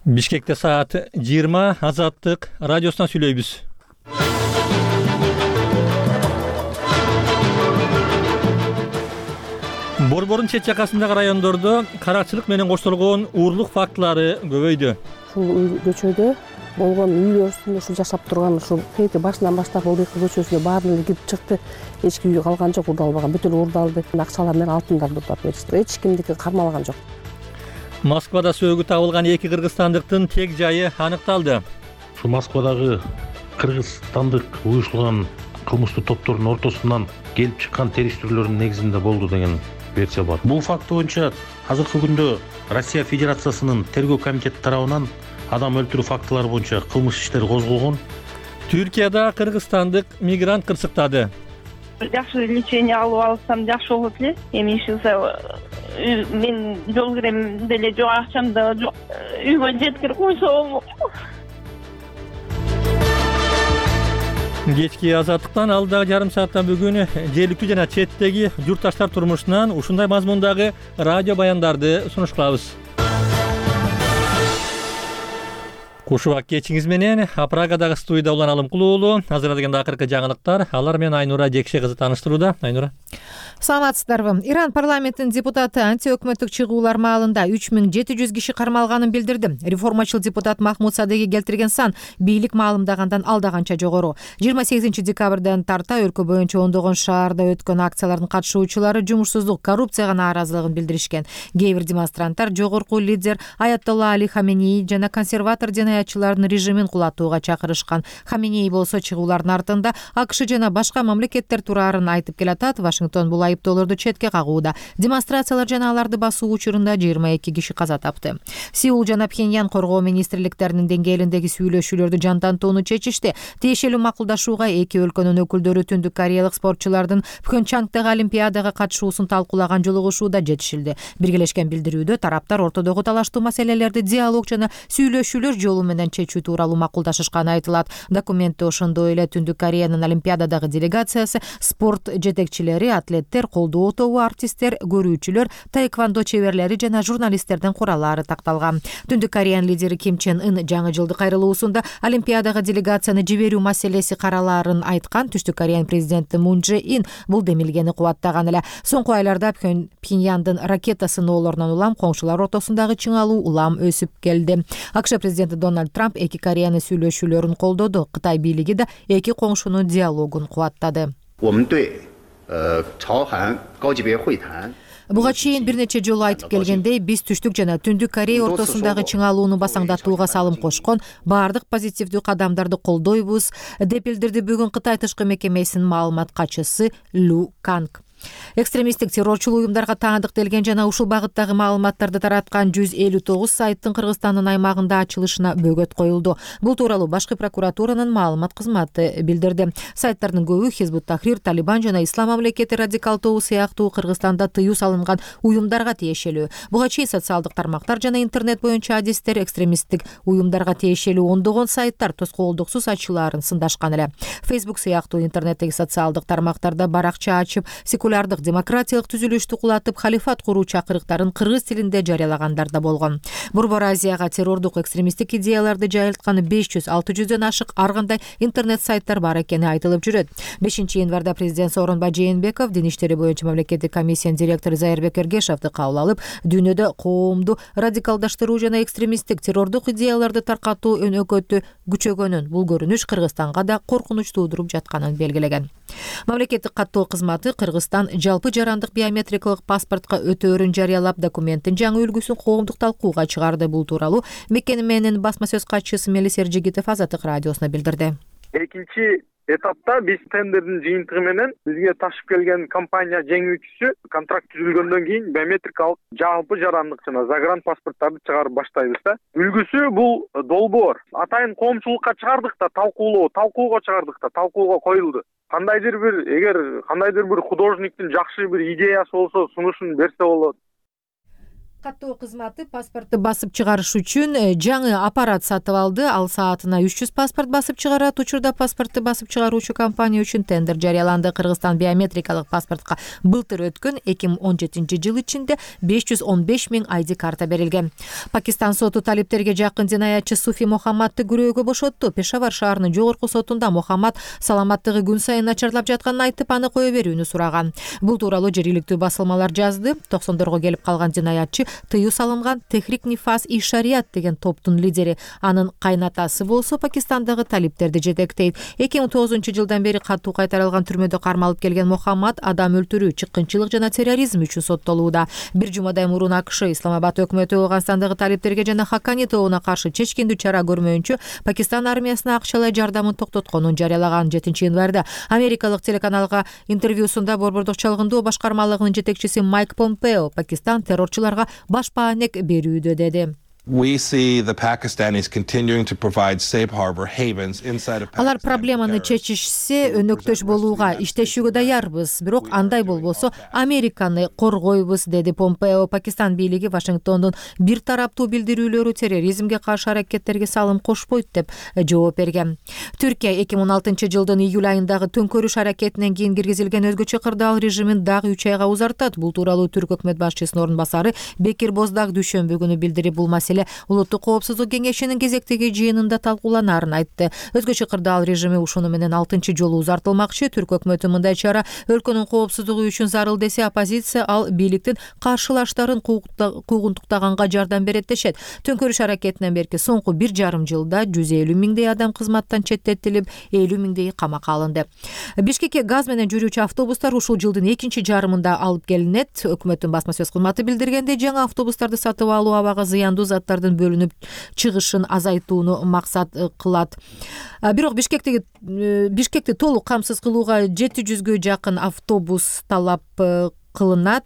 Бишкекте саат 20 Азаттык радиосунан сүйлөйбүз. Борбордун чет жакасындагы райондордо каракчылык менен коштолгон уурлук фактылары көбөйдү. Ушул көчөдө болгон үйлөр үстүндө ушул жашап турган ушул кээти башынан баштап Ылдыйкы көчөсүнө баары эле кирип чыкты. Эч ким үй калган жок, урдалбаган, бүт эле урдалды. Акчалар менен алтындарды уурдап беришти. Эч кимдики кармалган жок. Москвада сөөгү табылган 2 кыргызстандыктын тег жайы аныкталды. Ушу Москвадагы кыргызстандык уюштурган кылмыштуу топтордун ортосунан келип чыккан териштирүүлөрдүн негизинде болду деген версия бар. Бул факт боюнча азыркы күндө Россия Федерациясынын тергөө комитети тарабынан адам өлтүрүү фактылары боюнча кылмыш иштери козголгон. Түркияда кыргызстандык мигрант кырсыктады. Жакшы лечение алып алсам жакшы болот эле. Эми мен жол кирем деле жок, акчам да жок. Үйгө жеткирип койсо болмок. Кечки Азаттыктан алдагы жарым саатта бүгүн жергиликтүү жана четтеги журтташтар турмушунан ушундай мазмундагы радио баяндарды сунушталабыз. Кушубак кечиңиз менен Прагадагы студияда Улан Алымкулуу. Азырдагы акыркы жаңылыктар. Алар менен Айнура Жекше кызы таныштырууда. Айнура. Саламатсыздарбы. Иран парламентинин депутаты антиөкмөттүк чыгуулар маалында 3700 киши кармалганын билдирди. Реформачыл депутат Махмуд Садыги келтирген сан бийлик маалымдагандан алдаганча жогору. 28 декабрдан тарта өлкө боюнча ондогон шаарда өткөн акциялардын катышуучулары жумушсуздук, коррупцияга нааразылыгын билдиришкен. Кээ бир демонстранттар жогорку лидер Аятолла Али Хаменеи жана консерватор жинаятчылардын режимин кулатууга чакырышкан. Хаменеи болсо чыгуулардын артында АКШ жана башка мамлекеттер турарын айтып келатат. Вашингтон бул айыптоолорду четке кагууда. Демонстрациялар жана аларды басуу учурунда 22 киши каза тапты. Сеул жана Пхеньян коргоо министрликтеринин деңгээлиндеги сүйлөшүүлөрдү жандантууну чечишти. Тиешелүү макулдашууга эки өлкөнүн өкүлдөрү түндүк кореялык спортчулардын Пхенчангдагы олимпиадага катышуусун талкуулаган жолугушууда жетишилди. Биргелешкен билдирүүдө тараптар ортодогу талаштуу маселелерди диалог жана сүйлөшүүлөр жолу менен чечүү тууралуу макулдашышканы айтылат. Документте ошондой эле Түндүк Кореянын олимпиададагы делегациясы, спорт жетекчилери, атлеттер, колдоо тобу, артисттер, көрүүчүлөр, таэквондо чеберлери жана журналисттердин кураллары такталган. Түндүк Кореянын лидери Ким Чен Ын жаңы жылдык кайрылуусунда олимпиадага делегацияны жиберүү маселеси каралаарын айткан. Түштүк Кореянын президенти Мун Чже Ин бул демилгени кубаттаган эле. Соңку айларда Пхеньяндын ракета сыноолорунан улам коңшулар ортосундагы чыңалуу улам өсүп келди. АКШ президенти Дональд Трамп эки Кореянын сүйлөшүүлөрүн колдоду. Кытай бийлиги да эки коңшунун диалогун кубаттады. Буга чейин бир нече жолу айтып келгендей, биз Түштүк жана Түндүк Корея ортосундагы чыңалууну басаңдатууга салым кошкон баардык позитивдүү кадамдарды колдойбуз, деп билдирди бүгүн Кытай тышкы мекемесинин маалымат катчысы Лу Канг. Экстремисттик террорчулуу уюмдарга таандыктелген жана ушул багыттагы маалыматтарды тараткан 159 сайттын Кыргызстандын аймагында ачылышына бөгөт коюлду. Бул тууралуу Башкы прокуратуранын маалымат кызматы билдирди. Сайттардын көбү Хизбут Тахрир, Талибан жана Ислам мамлекети радикал тобу сыяктуу Кыргызстанда тыюу салынган уюмдарга тиешелүү. Буга чейин социалдык тармактар жана интернет боюнча адистер экстремисттик уюмдарга тиешелүү ондогон сайттар тоскоолдуксуз ачылаарын сындашкан эле. Facebook сыяктуу интернеттеги социалдык тармактарда баракча ачып, секулярдык демократиялык түзүлүштү кулатып, халифат куруу чакырыктарын кыргыз тилинде жарыялагандар да болгон. Борбор Азияга террордук экстремисттик идеяларды жайылткан 500-600дөн ашык ар кандай интернет сайттар бар экени айтылып жүрөт. 5-январда президент Сооронбай Жээнбеков Дин иштери боюнча мамлекеттик комиссиянын директору Зайырбек Эргешевди кабыл алып, дүйнөдө коомду радикалдаштыруу жана экстремисттик террордук идеяларды таркатуу өнөкөтү күчөгөнүн, бул көрүнүш Кыргызстанга да коркунуч туудуруп жатканын белгилеген. Мамлекеттик каттоо кызматы Кыргызстан жалпы жарандык биометрикалык паспортко өтөөрүн жарыялап, документтин жаңы үлгүсүн коомдук талкууга чыгарды. Бул тууралуу мекеменин басма сөз катчысы Мелис Эржигитов Азаттык радиосуна билдирди. Экинчи этапта биз тендердин жыйынтыгы менен бизге ташып келген компания жеңүүчүсү контракт түзүлгөндөн кийин биометрикалык жалпы жарандык жана загран паспорттарды чыгарып баштайбыз да. Үлгүсү бул долбоор. Атайын коомчулукка чыгардык да, талкууга чыгардык да, талкууга коюлду. Эгер кандайдыр бир художниктин жакшы бир идеясы болсо, сунушун берсе болот. Каттоо кызматы паспортты басып чыгарыш үчүн жаңы аппарат сатып алды. Ал саатына 300 паспорт басып чыгарат. Учурда паспортты басып чыгаруучу компания үчүн тендер жарыяланды. Кыргызстан биометрикалык паспортко былтыр өткөн 2017 жыл ичинде 515 000 ID карта берилген. Пакистан соту талиптерге жакын жинаятчы Суфи Мохаммадты күрөөгө бошотту. Пешавар шаарынын жогорку сотунда Мохаммад саламаттыгы күн сайын начарлап жатканын айтып, аны кое берүүнү сураган. Бул тууралуу жергиликтүү басылмалар жазды. 90-дорго келип калган жинаятчы тыюу салынган Техрик Нифас и Шариат деген топтун лидери. Анын кайнатасы болсо Пакистандагы талиптерди жетектейт. 2009 жылдан бери катуу кайтарылган түрмөдө кармалып келген Мохаммад адам өлтүрүү, чыккынчылык жана терроризм үчүн соттолууда. Бир жумадай мурун АКШ Исламабад өкмөтү Ооганстандагы талиптерге жана Хакани тобуна каршы чечкиндүү чара көрмөйүнчө Пакистан армиясына акчалай жардамын токтотконун жарыялаган. 7-январда америкалык телеканалга интервьюсунда Борбордук чалгындоо башкармалыгынын жетекчиси Майк Помпео Пакистан террорчуларга баш паанек берүүдө деди. We see the Pakistanis continuing to provide safe harbor havens inside of Pakistan. Алар проблеманы чечишсе, өнөктөш болууга иштешүүгө даярбыз, бирок андай болбосо Американы коргойбуз, деди Помпео. Пакистан бийлиги Вашингтондун бир тараптуу билдирүүлөрү терроризмге каршы аракеттерге салым кошпойт деп жооп берген. Түркия 2016 жылдын июль айындагы төңкөрүш аракетинен кийин киргизилген өзгөчө кырдаал режимин дагы 3 айга узартат. Бул тууралуу Түрк өкмөт башчысынын орун басары Бекир Боздак дүйшөмбү күнү билдирип, бул маселе Улуттук коопсуздук кеңешинин кезектеги жыйынында талкууланарын айтты. Өзгөчө кырдаал режими ушуну менен 6 жолу узартылмакчы. Түрк өкмөтү мындай чара өлкөнүн коопсуздугу үчүн зарыл десе, оппозиция ал бийликтин каршылаштарын куугунтуктаганга жардам берет дешет. Төңкөрүш аракетинен берки соңку 1,5 жылда 150 000 адам кызматтан четтетилип, 50 000 камакка алынды. Бишкекке газ менен жүрүүчү автобустар ушул жылдын экинчи жарымында алып келинет. Өкмөттүн басма сөз кызматы билдиргендей, жаңы автобустарды сатып алуу абага зыяндуу заттардын бөлүнүп чыгышын азайтууну максат кылат. Бирок Бишкекти толук камсыз кылууга 700гө жакын автобус талап кылынат.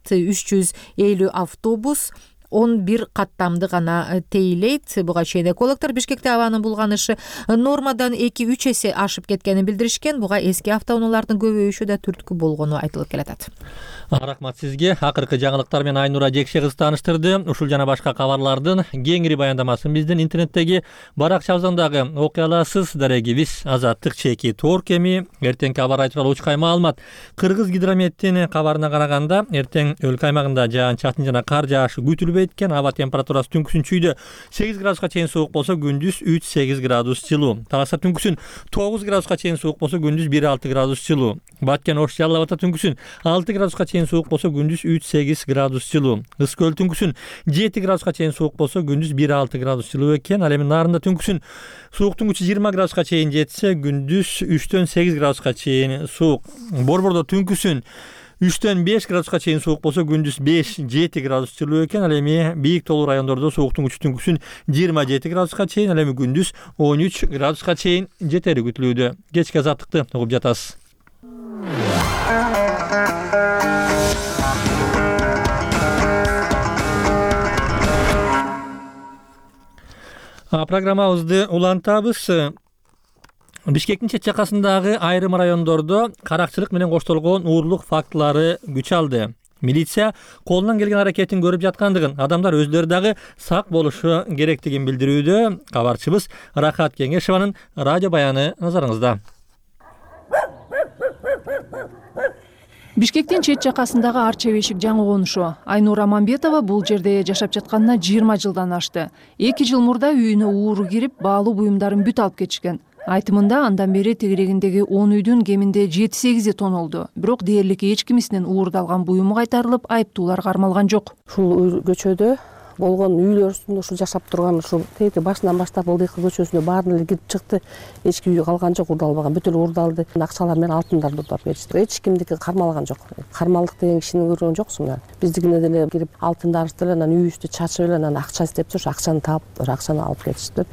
350 автобус 11 каттамды гана тейлейт. Буга чейин экологдор Бишкекте абанын булганышы нормадан 2-3 эсе ашып кеткенин билдиришкен. Буга эски автоунаалардын көбөйүшү да түрткү болгону айтылып келатат. Рахмат сизге. Акыркы жаңылыктар менен Айнура Жекше кыз тааныштырды. Ушул жана башка кабарлардын кеңири баяндамасын биздин интернеттеги баракчабыздагы окуя аласыз. Дарегибиз Азаттык чеки тоор кеми. Эртеңки кабар тууралуу учкай маалымат. Кыргыз гидрометтин кабарына караганда, эртең өлкө аймагында жаан-чачын жана кар жаашы күтүлбөйт экен. Аба температурасы түнкүсүн чүйдө 8 градуска чейин суук болсо, күндүз 3-8 градус жылуу. Таласа түнкүсүн 9 градуска чейин суук болсо, күндүз 1-6 градус жылуу. Баткен Ош Жалал Абадта түнкүсүн 6 градуска чейин суук болсо, күндүз 3-8 градус жылуу. Ыс көл түнкүсүн 7 градуска чейин суук болсо, күндүз 1-6 градус жылуу экен. Ал эми Нарында түнкүсүн сууктун күчү 20 градуска чейин жетсе, күндүз 3-8 градуска чейин суук. Борбордо түнкүсүн 3-5 градуска чейин суук болсо, күндүз 5-7 градус жылуу экен. Ал эми бийик тоолуу райондордо сууктун күчү түнкүсүн 27 градуска чейин, ал эми күндүз 13 градуска чейин жетери күтүлүүдө. Кечки азаттыкты угуп жатасыз. Программабызды улантабыз. Бишкектин чет жакасындагы айрым райондордо каракчылык менен коштолгон уурлук фактылары күч алды. Милиция колунан келген аракетин көрүп жаткандыгын, адамдар өздөрү дагы сак болушу керектигин билдирүүдө. Кабарчыбыз Рахат Кеңешованын радио баяны назарыңызда. Бишкектин чет жакасындагы Арча бешик жаңы конушу. Айнура Мамбетова бул жерде жашап жатканына 20 жылдан ашты. 2 жыл мурда үйүнө ууру кирип, баалуу буюмдарын бүт алып кетишкен. Айтымында андан бери тегерегиндеги 10 үйдүн кеминде 7-8 тонолду. Бирок дээрлик эч кимисинен уурдалган буюму кайтарылып, айыптуулар кармалган жок. Ушул көчөдө болгон үйлөр үстүндө ушул жашап турган ушул тээти башынан баштап Ылдыйкы көчөсүнө баарын эле кирип чыкты. Эч үй калган жок, уурдалбаган, бүтүн уурдалды. Акчалар менен алтындарды уурдап беришти. Эч кимдики кармалган жок. Кармалдык деген кишини көргөн жоксуң. Биздикине деле кирип алтындарыбызды эле анан үйүбүздү чачып эле анан акча издеп туруш, акчаны таап, акчаны алып кетишти.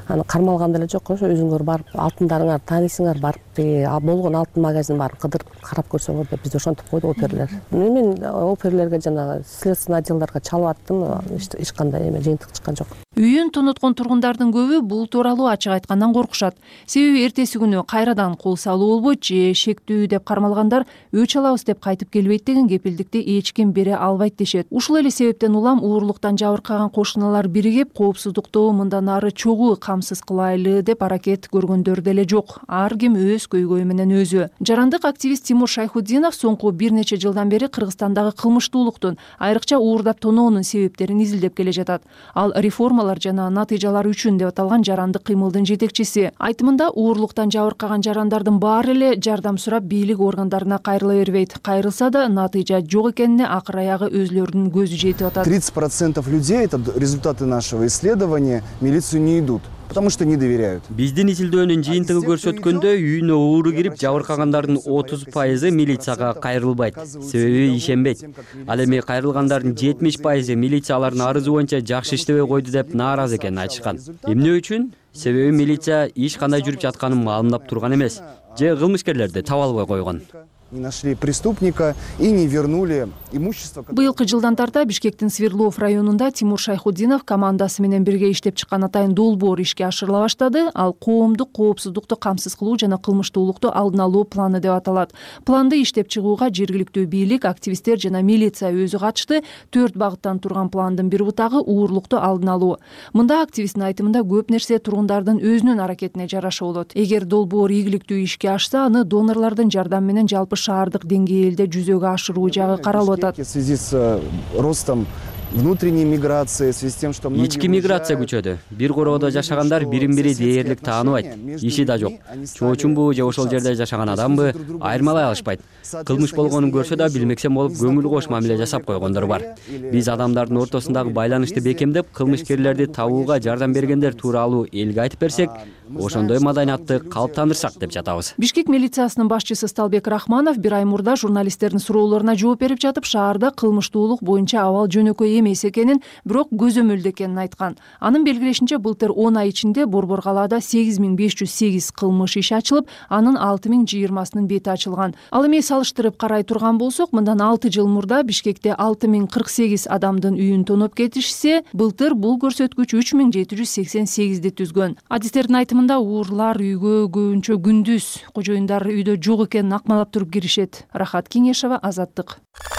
аны кармалган деле жок, ошо өзүңөр барып алтындарыңар тааныйсыңар, барып тиги болгон алтын магазин баарын кыдырып карап көрсөңөр деп бизди ошентип койду оперлер. Мен оперлерге жанагы следственный отделдарга чалып аттым, эч кандай эме жыйынтык чыккан жок. Үйүн тоноткон тургундардын көбү бул тууралуу ачык айткандан коркушат. Себеби эртеси күнү кайрадан кол салуу болбойт же шектүү деп кармалгандар өч алабыз деп кайтып келбейт деген кепилдикти эч ким бере албайт дешет. Ушул эле себептен улам уурулуктан жабыркаган кошуналар биригип, коопсуздукту мындан ары чогуу камсыз кылайлы деп аракет көргөндөр деле жок. Ар ким өз көйгөйү менен өзү. Жарандык активист Тимур Шайхутдинов соңку бир нече жылдан бери Кыргызстандагы кылмыштуулуктун, айрыкча уурдап тоноонун себептерин изилдеп келе жатат. Ал реформалар жана натыйжалар үчүн деп аталган жарандык кыймылдын жетекчиси. Айтымында уурлуктан жабыркаган жарандардын баары эле жардам сурап бийлик органдарына кайрыла бербейт. Кайрылса да натыйжа жок экенине акыр аягы өзүлөрүнүн көзү жетип атат. 30% людей, это результаты нашего исследования, милицию не идут. Потому что не доверяют. Биздин изилдөөнүн жыйынтыгы көрсөткөндө үйүнө ууру кирип жабыркагандардын 30% милицияга кайрылбайт. Себеби ишенбейт. Ал эми кайрылгандардын 70% милиция алардын арызы боюнча жакшы иштебей койду деп нааразы экенин айтышкан. Эмне үчүн? Себеби милиция иш кандай жүрүп жатканын маалымдап турган эмес. Же кылмышкерлерди таба албай койгон. Не нашли преступника и не вернули имущество. Быйылкы жылдан тарта Бишкектин Свердлов районунда Тимур Шайхутдинов командасы менен бирге иштеп чыккан атайын долбоор ишке ашырыла баштады. Ал коомдук коопсуздукту камсыз кылуу жана кылмыштуулукту алдын алуу планы деп аталат. Планды иштеп чыгууга жергиликтүү бийлик, активисттер жана милиция өзү катышты. 4 багыттан турган пландын бир бутагы уурлукту алдын алуу. Мында активисттин айтымында көп нерсе тургундардын өзүнүн аракетине жараша болот. Эгер долбоор ийгиликтүү ишке ашса, аны донорлордун жардамы менен жалпы шаардык деңгээлде жүзөгө ашыруу жагы каралып атат. В связи с ростом внутренней миграции, в связи с тем, что ички миграция күчөдү. Бир короодо жашагандар бирин-бири дээрлик тааныбайт. Иши да жок. Чоочунбу же ошол жерде жашаган адамбы айырмалай алышпайт. Кылмыш болгонун көрсө да билмексем болуп көңүл кош мамиле жасап койгондор бар. Биз адамдардын ортосундагы байланышты бекемдеп, кылмышкерлерди табууга жардам бергендер тууралуу элге айтып берсек, ошондой маданиятты калыптандырсак деп жатабыз. Бишкек милициясынын башчысы Сталбек Рахманов бир ай мурда журналисттердин суроолоруна жооп берип жатып, шаарда кылмыштуулук боюнча абал жөнөкөй эмес экенин, бирок көзөмөлдүү экенин айткан. Анын белгилешинче былтыр 10 ай ичинде Борбор калаада 8508 кылмыш иши ачылып, анын 6020-сынын бети ачылган. Ал эми салыштырып карай турган болсок, мындан 6 жыл мурда Бишкекте 6048 адамдын үйүн тоноп кетишсе, былтыр бул көрсөткүч 3788-ди түзгөн. Адистердин айтымында уурлар үйгө көбүнчө күндүз, кожоюндар үйдө жок экенин акмалап туруп киришет. Рахат Кеңешова, Азаттык.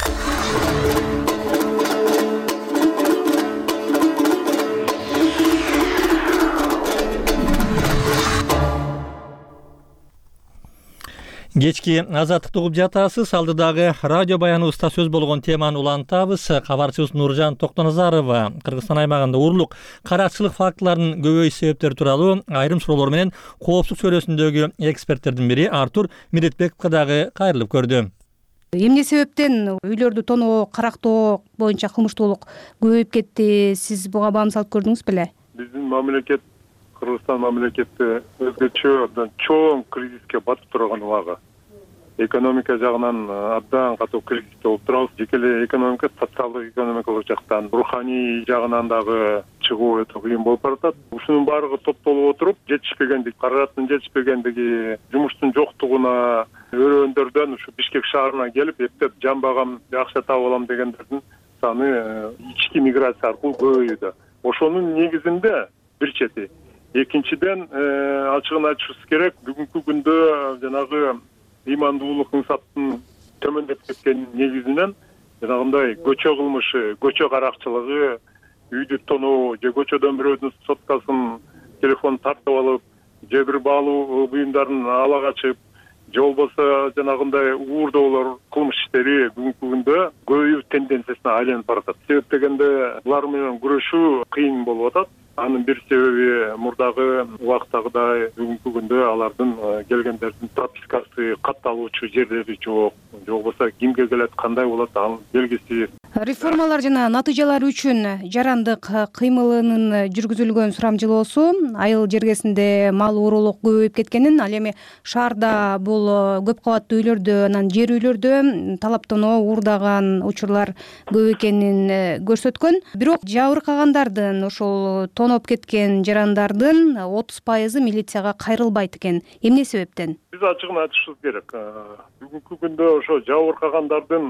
Кечки азаттыкты угуп жатасыз. Алдыдагы радио баяныбызда сөз болгон теманы улантабыз. Кабарчыбыз Нуржан Токтоназарова Кыргызстан аймагында уурлук, каракчылык фактыларынын көбөйүш себептери тууралуу айрым суроолор менен коопсуздук чөйрөсүндөгү эксперттердин бири Артур Медетбековго дагы кайрылып көрдү. Эмне себептен үйлөрдү тоноо, карактоо боюнча кылмыштуулук көбөйүп кетти? Сиз буга баам салып көрдүңүз беле? Биздин мамлекет, Кыргызстан мамлекети өзгөчө чоң кризиске батып турган убагы. Экономика жагынан абдан катуу кризисте болуп турабыз. Жеке эле экономика, социалдык экономикалык жактан, руханий жагынан дагы чыгуу өтө кыйын болуп баратат. Ушунун баардыгы топтолуп отуруп, жетишпегендик, каражаттын жетишпегендиги, жумуштун жоктугуна, өрөөндөрдөн ушу Бишкек шаарына келип, эптеп жан багам, акча таап алам дегендердин саны ички миграция аркылуу көбөйүүдө. Ошонун негизинде бир чети. Экинчиден, ачыгын айтышыбыз керек, бүгүнкү күндө жанагы ыймандуулук ынсаптын төмөндөп кеткенин негизинен жанагындай көчө кылмышы, көчө каракчылыгы, үйдү тоноо же көчөдөн бирөөдүн соткасын, телефон тартып алып, же бир баалуу буюмдарын ала качып, же болбосо жанагындай уурдоолор, кылмыш иштери бүгүнкү күндө көбөйүү тенденциясына айланып баратат. Себеп дегенде булар менен күрөшүү кыйын болуп атат. Анын бир себеби мурдагы убактагыдай бүгүнкү күндө алардын келгендердин пропискасы, катталуучу жерлери жок. Же болбосо кимге келет, кандай болот, анын белгисиз. Реформалар жана натыйжалар үчүн жарандык кыймылынын жүргүзүлгөн сурамжылоосу айыл жергесинде мал уурулук көбөйүп кеткенин, ал эми шаарда бул көп кабаттуу үйлөрдө, анан жер үйлөрдө талаптануу, уурдаган учурлар көп экенин көрсөткөн. Бирок жабыркагандардын ошол тоноп кеткен жарандардын 30% милицияга кайрылбайт экен. Эмне себептен? Биз ачыгын айтышыбыз керек. Бүгүнкү күндө ошо жабыркагандардын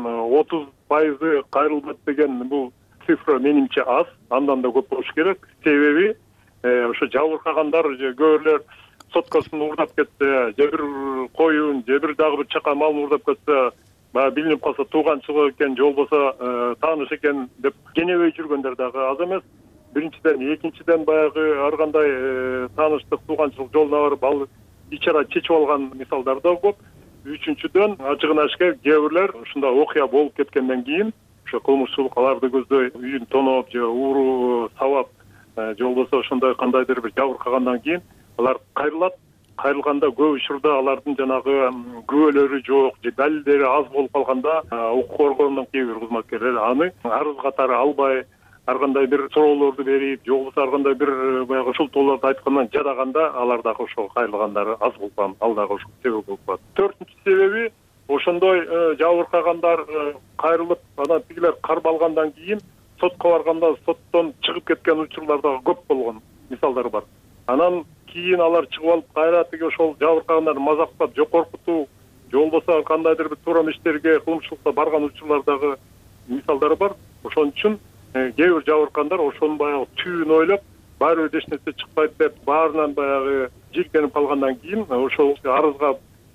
30% кайрылбайт деген бул цифра менимче аз, андан да көп болуш керек. Себеби ошо жабыркагандар көбүрлөр соткасын уурдап кетсе, же бир коюн, же бир дагы бир чака малын уурдап кетсе, баягы билинип калса тууганчылык экен, же болбосо тааныш экен деп кенебей жүргөндөр дагы аз эмес. Биринчиден, экинчиден баягы ар кандай тааныштык, тууганчылык жолуна барып ал ичара чечип алган мисалдар да көп. Үчүнчүдөн, ачыгын ашка кээ бирлер ушундай окуя болуп кеткенден кийин ошо кылмышчылык аларды көздөй үйүн тоноп же ууруу сабап же болбосо ошондой кандайдыр бир жабыркагандан кийин алар кайрылат. Кайрылганда көп учурда алардын жанагы күбөлөрү жок же далилдери аз болуп калганда укук коргоонун кээ бир кызматкерлери аны арыз катары албай, ар кандай бир суроолорду берип, же болбосо ар кандай бир баягы ушултууларды айткандан жадаганда алар дагы ошо кайрылгандары аз болуп калат, ал дагы ошол себеп болуп калат. Төртүнчү себеби ошондой жабыркагандар кайрылып, анан тигилер кармалгандан кийин сотко барганда соттон чыгып кеткен учурлар дагы көп болгон мисалдар бар. Анан кийин алар чыгып алып кайра тиги ошол жабыркагандарды мазактап, же коркутуу, же болбосо кандайдыр бир туура иштерге, кылмыштыкка барган учурлардагы мисалдары бар. Ошон үчүн кээ бир жабыркагандар ошонун баягы түбүн ойлоп, баары бир эч нерсе чыкпайт деп баарынан баягы жиркенип калгандан кийин ошол арызга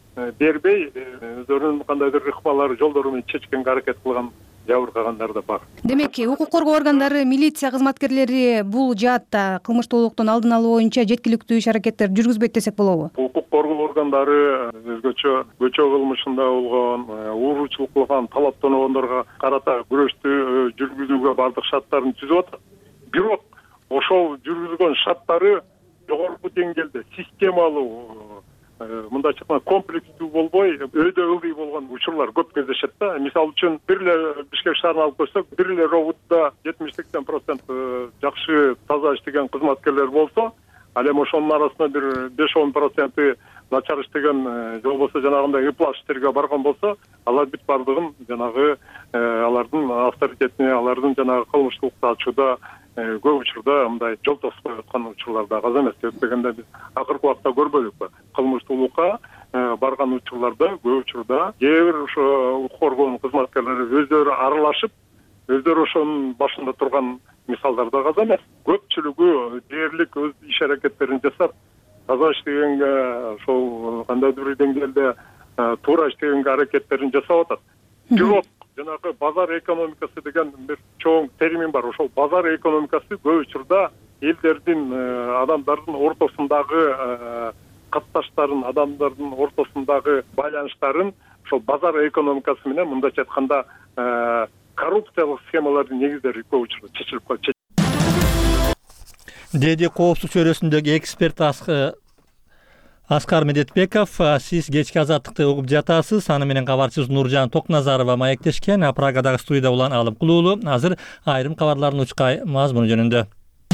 бербей, өздөрүнүн кандайдыр ыкмалары жолдору менен чечкенге аракет кылган жабыркагандар да бар. Демек, укук коргоо органдары, милиция кызматкерлери бул жаатта кылмыштуулуктун алдын алуу боюнча жеткиликтүү иш-аракеттер жүргүзбөйт десек болобу? Укук коргоо органдары өзгөчө көчө кылмышында болгон, ууручулук кылган, талаптануугондорго карата күрөштү жүргүзүүгө бардык шарттарын түзүп атат. Бирок ошол жүргүзгөн шарттары жогорку деңгээлде системалуу, мындайча айтканда комплекстүү болбой, өйдө ылдый болгон учурлар көп кездешет да. Мисалы үчүн бир эле Бишкек шаарына алып койсок, бир эле робутта 70-80% жакшы таза иштеген кызматкерлер болсо, ал эми ошонун арасында бир 5-10% начар иштеген, же болбосо жанагындай ыплас иштерге барган болсо, алар бүт бардыгын жанагы алардын авторитетине, алардын жанагы кылмыштуулукты ачууда көп учурда мындай жол тосуп коюп аткан учурлар да аз эмес. Себеп дегенде биз акыркы убакта көрбөдүкпү? Кылмыштуулукка барган учурларда көп учурда кээ бир ошо укук коргоонун кызматкерлери өздөрү аралашып, өздөрү ошонун башында турган мисалдар да аз эмес. Көпчүлүгү дээрлик өз иш-аракеттерин жасап, таза иштегенге, ошол кандайдыр бир деңгээлде туура иштегенге аракеттерин жасап атат. Бирок жанагы базар экономикасы деген бир чоң термин бар. Ошол базар экономикасы көп учурда элдердин, адамдардын ортосундагы катташтарын, адамдардын ортосундагы байланыштарын ошол базар экономикасы менен мындайча айтканда коррупциялык схемалардын негиздери көп учурда чечилип калат. Деди коопсуздук чөйрөсүндөгү эксперт Аскар Медетбеков, сиз кечки азаттыкты угуп жатасыз. Аны менен кабарчыбыз Нуржан Токназарова маектешкен. Прагадагы студияда улан Алым Кулуулу. Азыр айрым кабарлардын учкай мазмуну жөнүндө.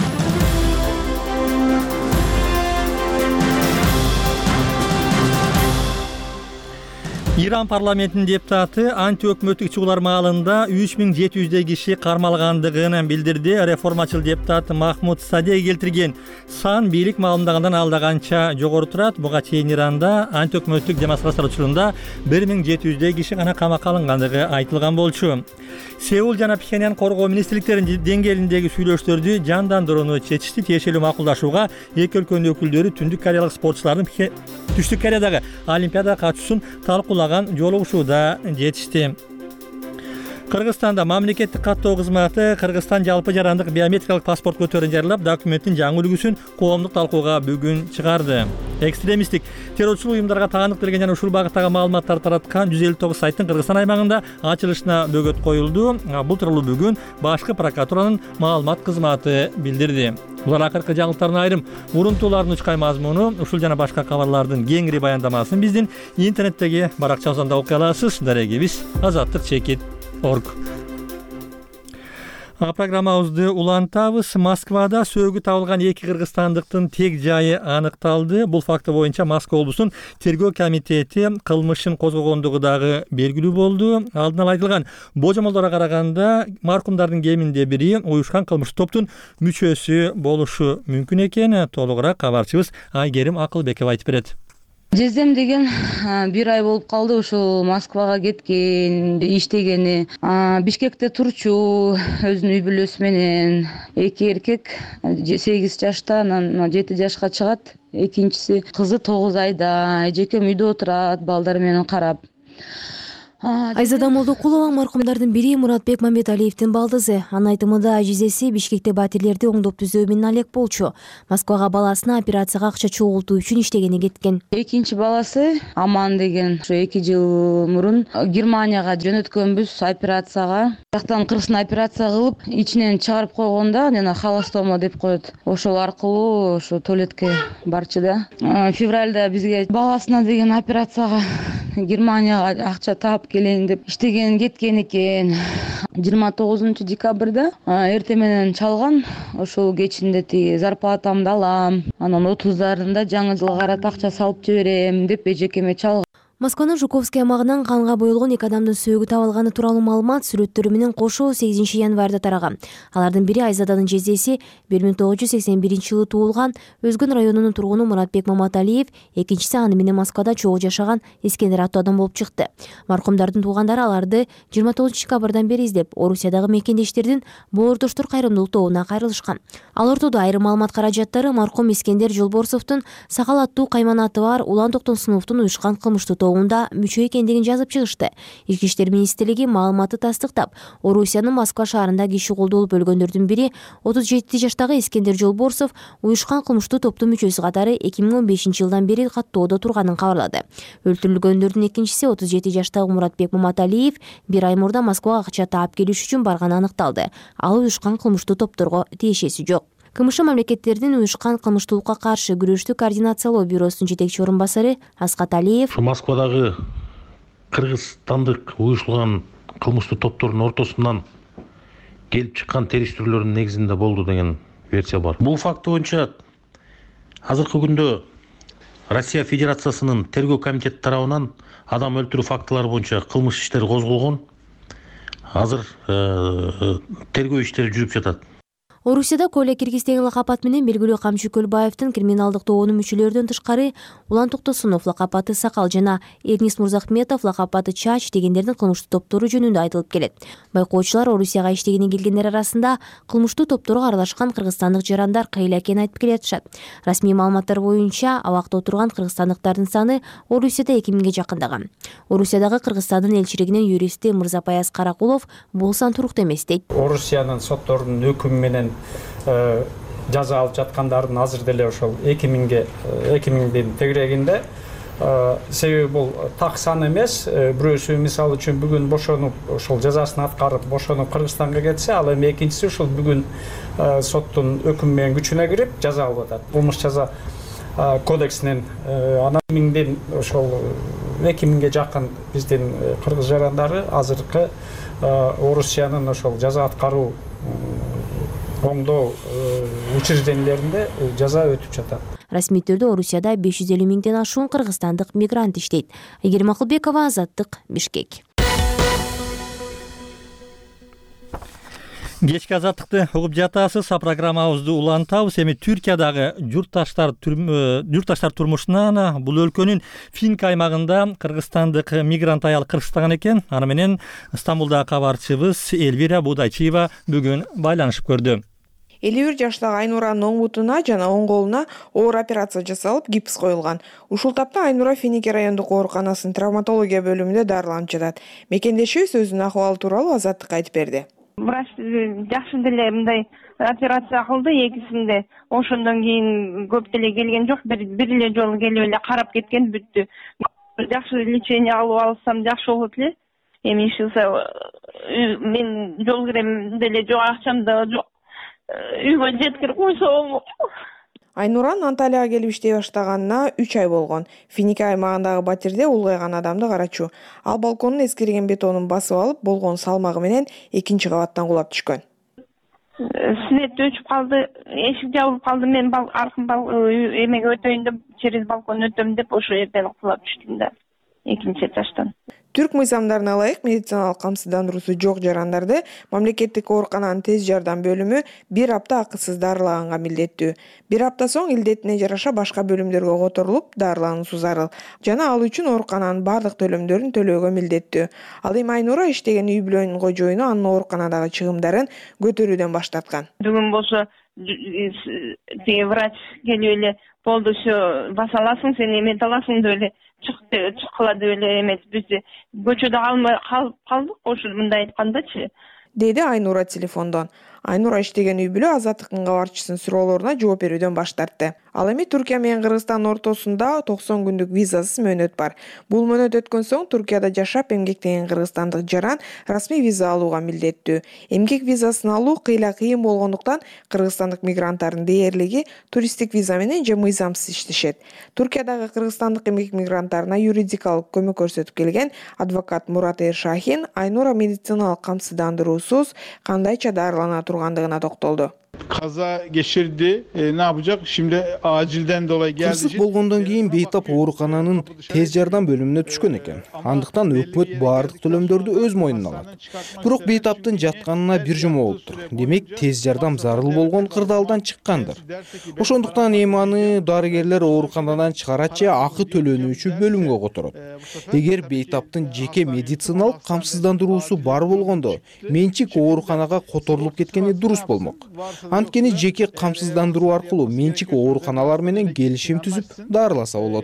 Иран парламентинин депутаты антиөкмөттүк чыгуулар маалында 3700 киши кармалгандыгын билдирди. Реформачыл депутат Махмуд Садей келтирген сан бийлик маалымдагандан алдаганча жогору турат. Буга чейин Иранда антиөкмөттүк демонстрациялар учурунда 1700 киши гана камакка алынгандыгы айтылган болчу. Сеул жана Пхеньян коргоо министрликтеринин деңгээлиндеги сүйлөшүүлөрдү жандандырууну чечишти. Тиешелүү макулдашууга эки өлкөнүн өкүлдөрү Түндүк Кореялык спортчулардын Түштүк Кореядагы Олимпиада катышуусун талкуулаган жолугушууда жетишти. Кыргызстанда мамлекеттик каттоо кызматы Кыргызстан жалпы жарандык биометрикалык паспорт көтөрүүнү жарыялап, документтин жаңы үлгүсүн коомдук талкууга бүгүн чыгарды. Экстремисттик террорчулук уюмдарга таандык берген жана ушул багыттагы маалыматтар тараткан 159 сайттын Кыргызстан аймагында ачылышына бөгөт коюлду. Бул тууралуу бүгүн башкы прокуратуранын маалымат кызматы билдирди. Булар акыркы жаңылыктардын айрым урунтуулардын учкай мазмуну. Ушул жана башка кабарлардын кеңири баяндамасын биздин интернеттеги баракчабыздан да окуй аласыз. Дарегибиз азаттык.org. Программабызды улантабыз. Москвада сөөгү табылган 2 кыргызстандыктын тег жайы аныкталды. Бул факты боюнча Москва облусунун тергөө комитети кылмышын козгогондугу дагы белгилүү болду. Алдын ала айтылган божомолдорго караганда маркумдардын кеминде бири уюшкан кылмыштык топтун мүчөсү болушу мүмкүн экен. Толугураак кабарчыбыз Айгерим Акылбекова айтып берет. Жездем деген 1 ай болуп калды ушул Москвага кеткен, иштегени. Бишкекте турчу, өзүнүн үй бүлөсү менен. 2 эркек 8 жашта, анан 7 жашка чыгат. Экинчиси кызы 9 айда, эжекем үйдө отурат, балдары менен карап. Айзада Молдокулова маркумдардын бири Муратбек Мамбеталиевдин балдызы. Анын айтымында ажизеси Бишкекте батирлерди оңдоп түзөө менен алек болчу. Москвага баласына операцияга акча чогултуу үчүн иштегени кеткен. Экинчи баласы Аман деген 2 жыл мурун Германияга жөнөткөнбүз операцияга. Жактан кырсына операция кылып, ичинен чыгарып койгондо, жана холостома деп коет. Ошол аркылуу ошо туалетке барчу да. Февралда бизге баласына деген операцияга Германияга акча таап келейин деп иштеген кеткен экен. 29 декабрда эртең менен чалган. Ошол кечинде тиги зарплатамды алам. Анан 30-дарында жаңы жылга карата акча салып жиберем деп эжекеме чалган. Москванын Жуковский аймагынан канга боелгон 2 адамдын сөөгү табылганы тууралуу маалымат сүрөттөрү менен кошо 8 январда тараган. Алардын бири Айзаданын жездеси 1981-жылы туулган Өзгөн районунун тургуну Муратбек Маматалиев, экинчиси аны менен Москвада чогуу жашаган Искендер аттуу адам болуп чыкты. Маркумдардын туугандары аларды 29 декабрдан бери издеп, Орусиядагы мекендештердин боордоштор кайрымдуулук тобуна кайрылышкан. Ал ортодо айрым маалымат каражаттары маркум Искендер Жолборсовдун сакал аттуу кайманаты бар Улан Токтосуновдун уюшкан кылмыштуу тобунда мүчө экендигин жазып чыгышты. Ички иштер министрлиги маалыматты тастыктап, Орусиянын Москва шаарында киши колдолуп өлгөндөрдүн бири 37 жаштагы Искендер Жолборсов уюшкан кылмыштуу топтун мүчөсү катары 2015-жылдан бери каттоодо турганын кабарлады. Өлтүрүлгөндөрдүн экинчиси 37 жаштагы Муратбек Маматалиев 1 ай мурда Москвага акча таап келиш үчүн барганы аныкталды. Ал уюшкан кылмыштуу топторго тиешеси жок. КМШ мамлекеттердин уюшкан кылмыштуулукка каршы күрөштү координациялоо бюросунун жетекчи орун басары Аскат Алиев Москвадагы кыргызстандык уюшулган кылмыштуу топтордун ортосунан келип чыккан териштирүүлөрдүн негизинде болду деген версия бар. Бул факт боюнча азыркы күндө Россия Федерациясынын тергөө комитети тарабынан адам өлтүрүү фактылары боюнча кылмыш иштери козголгон. Азыр тергөө иштери жүрүп жатат. Орусияда Коля Киргиз деген лакап ат менен белгилүү Камчы Көлбаевдин криминалдык тобунун мүчөлөрүнөн тышкары Улан Токтосунов лакап аты Сакал жана Эрнис Мурзахметов лакап аты Чач дегендердин кылмыштуу топтору жөнүндө айтылып келет. Байкоочулар Орусияга иштегени келгендер арасында кылмыштуу топторго аралашкан кыргызстандык жарандар кыйла экенин айтып келатышат. Расмий маалыматтар боюнча абакта отурган кыргызстандыктардын саны Орусияда 2000ге жакындаган. Орусиядагы Кыргызстандын элчилигинин юристи Мырзапаяз Каракулов бул сан туруктуу эмес дейт. Орусиянын сотторунун өкүмү менен жаза алып жаткандардын азыр деле ошол 2000дин тегерегинде. Себеби бул так сан эмес. Бирөөсү мисалы үчүн бүгүн бошонуп ошол жазасын аткарып бошонуп Кыргызстанга кетсе, ал эми экинчиси ушул бүгүн соттун өкүмү менен күчүнө кирип жаза алып атат. Кылмыш жаза кодексинен анан 2000дин ошол 2000ге жакын биздин кыргыз жарандары азыркы Орусиянын ошол жаза аткаруу оңдоо учрежденияларында жаза өтүп жатат. Расмий түрдө Орусияда 550 миңден ашуун кыргызстандык мигрант иштейт. Айгерим Акылбекова, Азаттык, Бишкек. Кечки Азаттыкты угуп жатасыз. Программабызды улантабыз. Эми Түркиядагы журтташтар турмушунан бул өлкөнүн Финк аймагында кыргызстандык мигрант аял кыргызстаган экен. Аны менен Стамбулдагы кабарчыбыз Элвира Будайчиева бүгүн байланышып көрдү. 51 жаштагы Айнуранын оң бутуна жана оң колуна оор операция жасалып, гипс коюлган. Ушул тапта Айнура Финики райондук ооруканасынын травматология бөлүмүндө дарыланып жатат. Мекендешибиз өзүнүн акыбалы тууралуу Азаттыкка айтып берди. Врач жакшы деле мындай операция кылды экисинде. Ошондон кийин көп деле келген жок. Бир эле жолу келип эле карап кеткен, бүттү. Жакшы лечение алып алсам жакшы болот эле. Эми ишилсе мен жол кирем деле жок, акчам да жок. Үйгө жеткирип койсо болмок. Айнуран Анталияга келип иштей баштаганына 3 ай болгон. Финики аймагындагы батирде улгайган адамды карачу. Ал балкондун эскирген бетонун басып алып, болгон салмагы менен экинчи кабаттан кулап түшкөн. Свет өчүп калды, эшик жабылып калды. Мен эмеге өтөйүн деп, через балкон өтөм деп ошол жерден кулап түштүм да, экинчи этаждан. Түрк мыйзамдарына ылайык медициналык камсыздандыруусу жок жарандарды мамлекеттик оорукананын тез жардам бөлүмү 1 апта акысыз дарылаганга милдеттүү. 1 апта соң илдетине жараша башка бөлүмдөргө которулуп дарылануусу зарыл жана ал үчүн оорукананын бардык төлөмдөрүн төлөөгө милдеттүү. Ал эми Айнура иштеген үй бүлөнүн кожоюну анын ооруканадагы чыгымдарын көтөрүүдөн баш тарткан. Бүгүн болсо тиги врач келип эле болду, все баса аласың, сен эмете аласың деп эле чыккыла деп эле эмес, биз көчөдө калдык ошо мындай айткандачы, деди Айнура телефондон. Айнура иштеген үй бүлө Азаттыктын кабарчысынын суроолоруна жооп берүүдөн баш тартты. Ал эми Түркия менен Кыргызстандын ортосунда 90 күндүк визасыз мөөнөт бар. Бул мөөнөт өткөн соң Түркияда жашап эмгектеген кыргызстандык жаран расмий виза алууга милдеттүү. Эмгек визасын алуу кыйын болгондуктан кыргызстандык мигранттардын дээрлиги туристтик виза менен же мыйзамсыз иштешет. Түркиядагы кыргызстандык эмгек мигранттарына юридикалык көмөк көрсөтүп келген адвокат Мурат Эршахин Айнура медициналык камсыздандыруусуз кандайча дарылана тургандыгына токтолду. Kaza geçirdi. Ne yapacak? Şimdi acilden dolayı geldi. Кырсык болгондон кийин бейтап оорукананын тез жардам бөлүмүнө түшкөн экен. Андыктан өкмөт баардык төлөмдөрдү өз мойнуна алат. Бирок бейтаптын жатканына 1 жума болуптур. Демек тез жардам зарыл болгон кырдаалдан чыккандыр. Ошондуктан эми аны дарыгерлер ооруканадан чыгарат же акы төлөнүүчү бөлүмгө которот. Эгер бейтаптын жеке медициналык камсыздандыруусу бар болгондо, менчик ооруканага которулуп кеткени дурус болмок. Анткени жеке камсыздандыруу аркылуу менчик ооруканалар менен келишим түзүп дарыласа болот.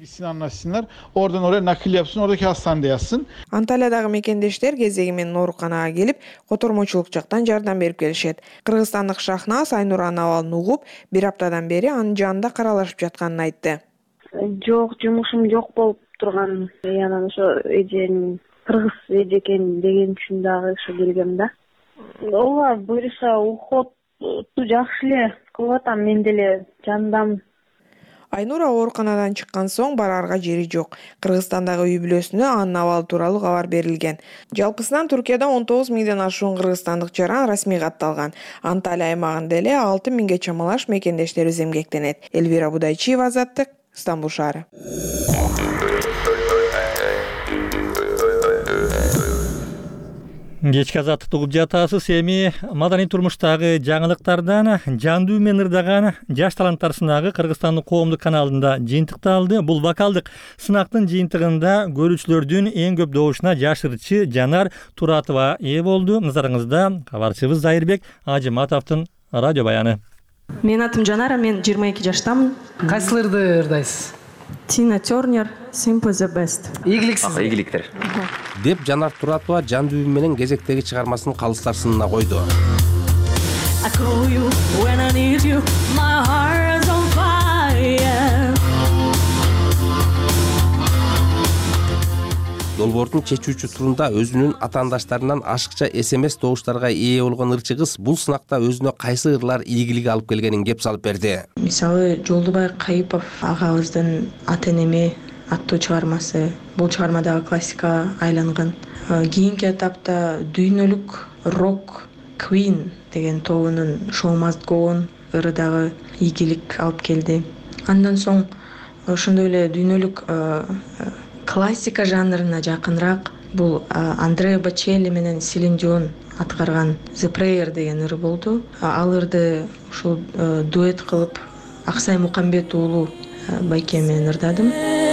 Oradan oraya nakil yapsın, oradaki hastanede yatsın. Анталиядагы мекендештер кезеги менен ооруканага келип, котормочулук жактан жардам берип келишет. Кыргызстандык Шахназ Айнуранын абалын угуп, 1 аптадан бери анын жанында каралашып жатканын айтты. Жок, жумушум жок болуп турган. Анан ошо эженин кыргыз эже экен деген үчүн дагы ошо келгем да. Ооба, буюрса уход жакшы эле кылып атам, мен деле жандам. Айнура ооруканадан чыккан соң барарга жери жок. Кыргызстандагы үй бүлөсүнө анын абалы тууралуу кабар берилген. Жалпысынан Түркияда 19 миңден ашуун кыргызстандык жаран расмий катталган. Анталия аймагында эле 6 миңге чамалаш мекендештерибиз эмгектенет. Элвира Будайчиева, Азаттык, Стамбул шаары. Кечки азаттыкты угуп жатасыз. Эми маданий турмуштагы жаңылыктардан жандуу менен ырдаган жаш таланттар сынагы Кыргызстандын коомдук каналында жыйынтыкталды. Бул вокалдык сынактын жыйынтыгында көрүүчүлөрдүн эң көп добушуна жаш ырчы Жанар Туратова ээ болду. Назарыңызда кабарчыбыз Зайырбек Ажыматовдун радио баяны. Менин атым Жанара, мен 22 жаштамын. Кайсыларды ырдайсыз? Tina Turner, Simple the Best. Ийгиликсиз. Ийгиликтер. Деп Жанар Туратова жан дүйүм менен кезектеги чыгармасын калыстар сынына койду. I call you when I need you, my heart's on fire. Долбоордун чечүүчү турунда өзүнүн атаандаштарынан ашыкча SMS добуштарга ээ болгон ырчы кыз бул сынакта өзүнө кайсы ырлар ийгилик алып келгенин кеп салып берди. Мисалы, Жолдубай Кайыпов агабыздын Ата энеме аттуу чыгармасы. Бул чыгармадагы классикага айланган. Кийинки этапта дүйнөлүк рок Queen деген тобунун Show Must Go On ыры дагы ийгилик алып келди. Андан соң ошондой эле дүйнөлүк классика жанрына жакыныраак бул Андреа Бочелли менен Селин Дион аткарган The Prayer деген ыр болду. Ал ырды ушул дуэт кылып Аксай Мукамбет уулу байке менен ырдадым.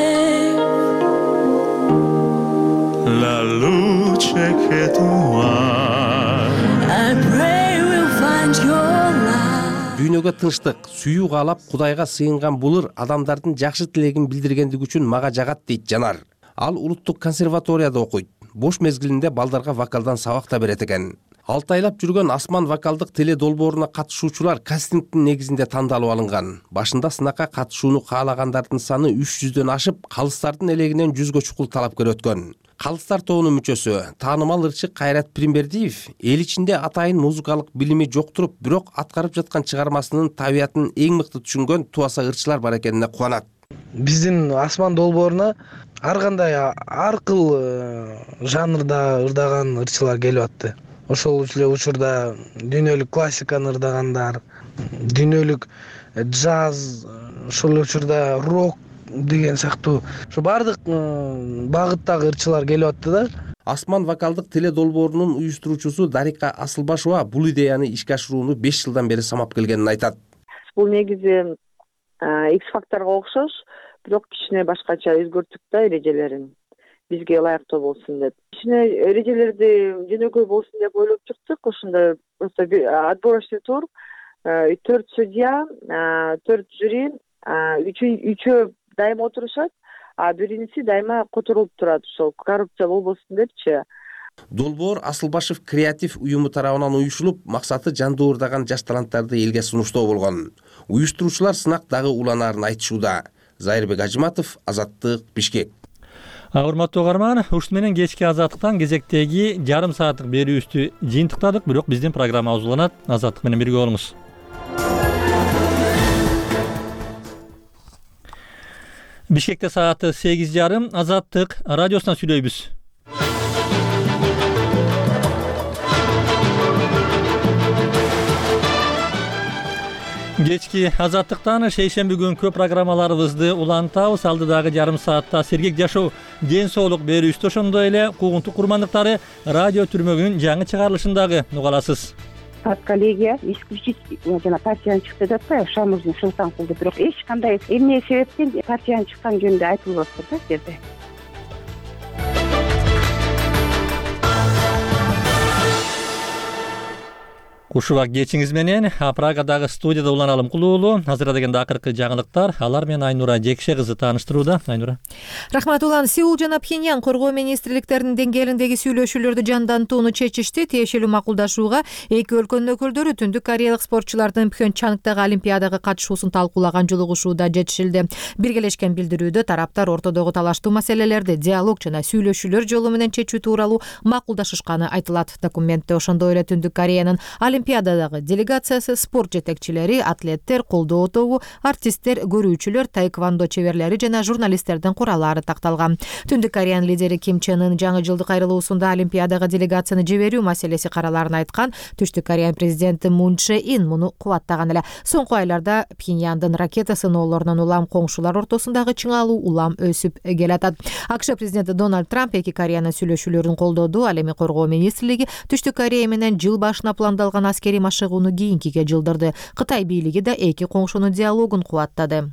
La luce che tu hai, I pray we'll find your light. Дүйнөгө тынчтык, сүйүү каалап Кудайга сыйынган бул ыр адамдардын жакшы тилегин билдиргендиги үчүн мага жагат дейт Жанар. Ал улуттук консерваторияда окуйт. Бош мезгилинде балдарга вокалдан сабак да берет экен. 6 айлап жүргөн Асман вокалдык теле долбооруна катышуучулар кастингдин негизинде тандалып алынган. Башында сынакка катышууну каалагандардын саны 300дөн ашып, калыстардын элегинен 100гө чукул талапкер өткөн. Калыстар тобунун мүчөсү, таанымал ырчы Кайрат Пиримбердиев эл ичинде атайын музыкалык билими жок туруп, бирок аткарып жаткан чыгармасынын табиятын эң мыкты түшүнгөн туаса ырчылар бар экенине кубанат. Биздин Асман долбооруна ар кандай ар кыл жанрда ырдаган ырчылар келип атты. ошол эле учурда дүйнөлүк классиканы ырдагандар, дүйнөлүк джаз, ошол учурда рок деген сыяктуу ушу баардык багыттагы ырчылар келип атты да. Асман вокалдык теле долбоорунун уюштуруучусу Дарика Асылбашева бул идеяны ишке ашырууну 5 жылдан бери самап келгенин айтат. Бул негизи X Factor'га окшош, бирок кичине башкача өзгөрттүк да эрежелерин. Бизге ылайыктуу болсун деп. Кичине эрежелерди жөнөкөй болсун деп ойлоп чыктык. Ошондой просто отборочный тур, 4 судья, 4 жюри, үчөө дайыма отурушат, а биринчиси дайыма которулуп турат, ошол коррупция болбосун депчи. Долбоор Асылбашев креатив уюму тарабынан уюшулуп, максаты жандуу ырдаган жаш таланттарды элге сунуштоо болгон. Уюштуруучулар сынак дагы уланаарын айтышууда. Зайырбек Ажыматов, Азаттык, Бишкек. Урматтуу угарман, ушул менен кечки Азаттыктан кезектеги жарым сааттык берүүбүздү жыйынтыктадык, бирок биздин программабыз уланат. Азаттык менен бирге болуңуз. Бишкекте сааты 8:30. Азаттык радиосунан сүйлөйбүз. Кечки Азаттыктан шейшемби күнкү программаларыбызды улантабыз. Алдыдагы жарым саатта сергек жашоо, ден соолук берүүбүздө ошондой эле куугунтук курмандыктары радио түрмөгүнүн жаңы чыгарылышындагы угаласыз. Коллегия исключить партияны чыкты деп атпайбы, Шамурдун Султан кылды, бирок эч кандай эмне себептен партияны чыккан жөнүндө айтылып атпайбы да жерде. Ушуга кечиңиз менен Прагадагы студияда уланалым кулуулуу. Азыр дегенде акыркы жаңылыктар. Алар менен Айнура Жекше кызы тааныштырууда. Айнура. Рахмат улан. Сеул жана Пхеньян коргоо министрликтеринин деңгээлиндеги сүйлөшүүлөрдү жандантууну чечишти. Тиешелүү макулдашууга эки өлкөнүн өкүлдөрү Түндүк Кореялык спортчулардын Пхенчангдагы Олимпиадага катышуусун талкуулаган жолугушууда жетишилди. Биргелешкен билдирүүдө тараптар ортодогу талаштуу маселелерди диалог жана сүйлөшүүлөр жолу менен чечүү тууралуу макулдашышканы айтылат. Документте ошондой эле Түндүк Кореянын Олимпиададагы делегациясы, спорт жетекчилери, атлеттер, колдоо тобу, артисттер, көрүүчүлөр, таэквондо чеберлери жана журналисттердин кураллары такталган. Түндүк Кореянын лидери Ким Чен Ын жаңы жылдык айрылуусунда Олимпиадага делегацияны жиберүү маселеси караларын айткан. Түштүк Кореянын президенти Мун Чжэ Ин муну кубаттаган эле. Соңку айларда Пхеньяндын ракета сыноолорунан улам коңшулар ортосундагы чыңалуу улам өсүп келатат. АКШ президенти Дональд Трамп эки Кореянын сүйлөшүүлөрүн колдоду. Ал эми коргоо министрлиги Түштүк Корея менен жыл башына пландалган аскери машыгууну кийинкиге жылдырды. Кытай бийлиги да эки коңшунун диалогун кубаттады.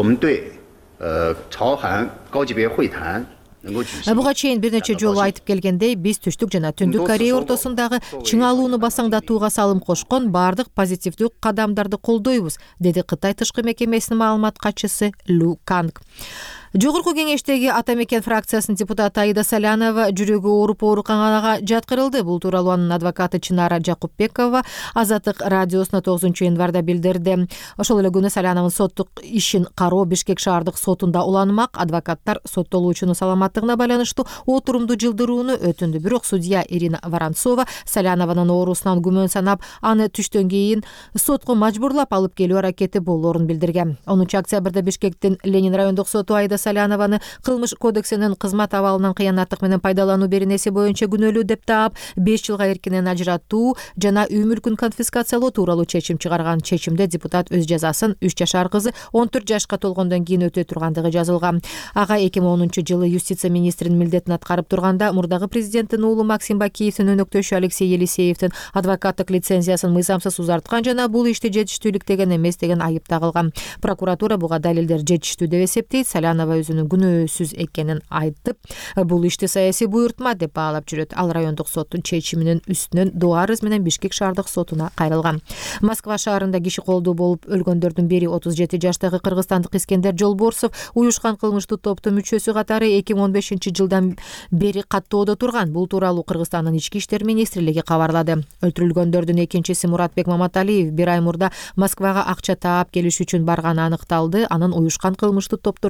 Буга чейин бир нече жолу айтып келгендей, биз Түштүк жана Түндүк Корея ортосундагы чыңалууну басаңдатууга салым кошкон бардык позитивдүү кадамдарды колдойбуз, деди Кытай тышкы мекемесинин маалымат катчысы Лу Канг. Жогорку кеңештеги Ата мекен фракциясынын депутаты Аида Салянова жүрөгү ооруп ооруканага жаткырылды. Бул тууралуу анын адвокаты Чынара Жакупбекова Азаттык радиосуна 9-январда билдирди. Ошол эле күнү Саляновдун соттук ишин кароо Бишкек шаардык сотунда уланмак. Адвокаттар соттолуучунун саламаттыгына байланыштуу отурумду жылдырууну өтүндү. Бирок судья Ирина Воронцова Салянованын оорусунан күмөн санап, аны түштөн кийин сотко мажбурлап алып келүү аракети болоорун билдирген. 10-октябрда Бишкектин Ленин райондук соту Аида Салянованы кылмыш кодексинин кызмат абалынан кыянаттык менен пайдалануу беренеси боюнча күнөөлүү деп таап 5 жылга эркинен ажыратуу жана үй мүлкүн конфискациялоо тууралуу чечим чыгарган. Чечимде депутат өз жазасын 3 жашар кызы 14 жашка толгондон кийин өтө тургандыгы жазылган. Ага 2010-жылы юстиция министринин милдетин аткарып турганда мурдагы президенттин уулу Максим Бакиевдин өнөктөшү Алексей Елисеевдин адвокаттык лицензиясын мыйзамсыз узарткан жана бул ишти жетиштүүлүктөгөн эмес деген айып тагылган. Прокуратура буга далилдер жетиштүү деп эсептейт. Салянова өзүнүн күнөөсүз экенин айтып, бул ишти саясий буйртма деп баалап жүрөт. Ал райондук соттун чечиминин үстүнөн доо арыз менен Бишкек шаардык сотуна кайрылган. Москва шаарында киши колдуу болуп өлгөндөрдүн бири 37 жаштагы кыргызстандык Искендер Жолборсов уюшкан кылмыштуу топтун мүчөсү катары 2015-жылдан бери каттоодо турган. Бул тууралуу Кыргызстандын ички иштер министрлиги кабарлады. Өлтүрүлгөндөрдүн экинчиси Муратбек Маматалиев бир ай мурда Москвага акча таап келиш үчүн барганы аныкталды. Анын уюшкан кылмыштуу топторго тиешелүү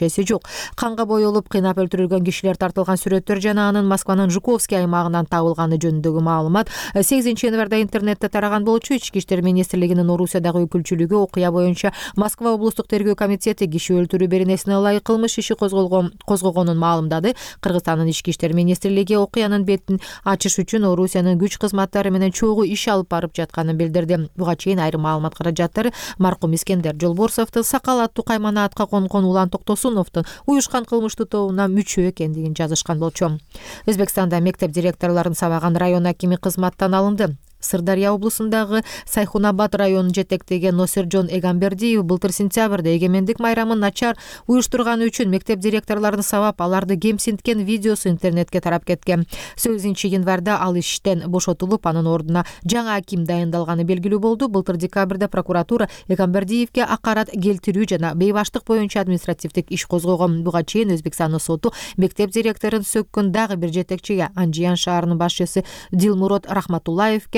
эже жок. Канга боелуп кыйнап өлтүрүлгөн кишилер тартылган сүрөттөр жана анын Москванын Жуковский аймагынан табылганы жөнүндөгү маалымат 8-январда интернетте тараган болчу. Ички иштер министрлигинин Орусиядагы өкүлчүлүгү окуя боюнча Москва облустук тергөө комитети киши өлтүрүү беренесине ылайык кылмыш иши козгогонун маалымдады. Кыргызстандын ички иштер министрлиги окуянын бетин ачыш үчүн Орусиянын күч кызматтары менен чогуу иш алып барып жатканын билдирди. Буга чейин айрым маалымат каражаттары маркум Искендер Жолборсовдун Сакал аттуу кайманаатка конгон Улан Токтосуновдун уюшкан кылмыштуу тобуна мүчө экендигин жазышкан болчу. Өзбекстанда мектеп директорлорун сабаган район акими кызматтан алынды. Сырдарья облусундагы Сайхунабад районун жетектеген Носиржон Эгамбердиев былтыр сентябрда эгемендик майрамын начар уюштурганы үчүн мектеп директорлорун сабап, аларды кемсинткен видеосу интернетке тарап кеткен. 8-январда ал иштен бошотулуп, анын ордуна жаңы аким дайындалганы белгилүү болду. Былтыр декабрда прокуратура Эгамбердиевге акарат келтирүү жана бейбаштык боюнча административдик иш козгогон. Буга чейин Өзбекстандын соту мектеп директорун сөккөн дагы бир жетекчиге, Анжиян шаарынын башчысы Дилмурод Рахматуллаевке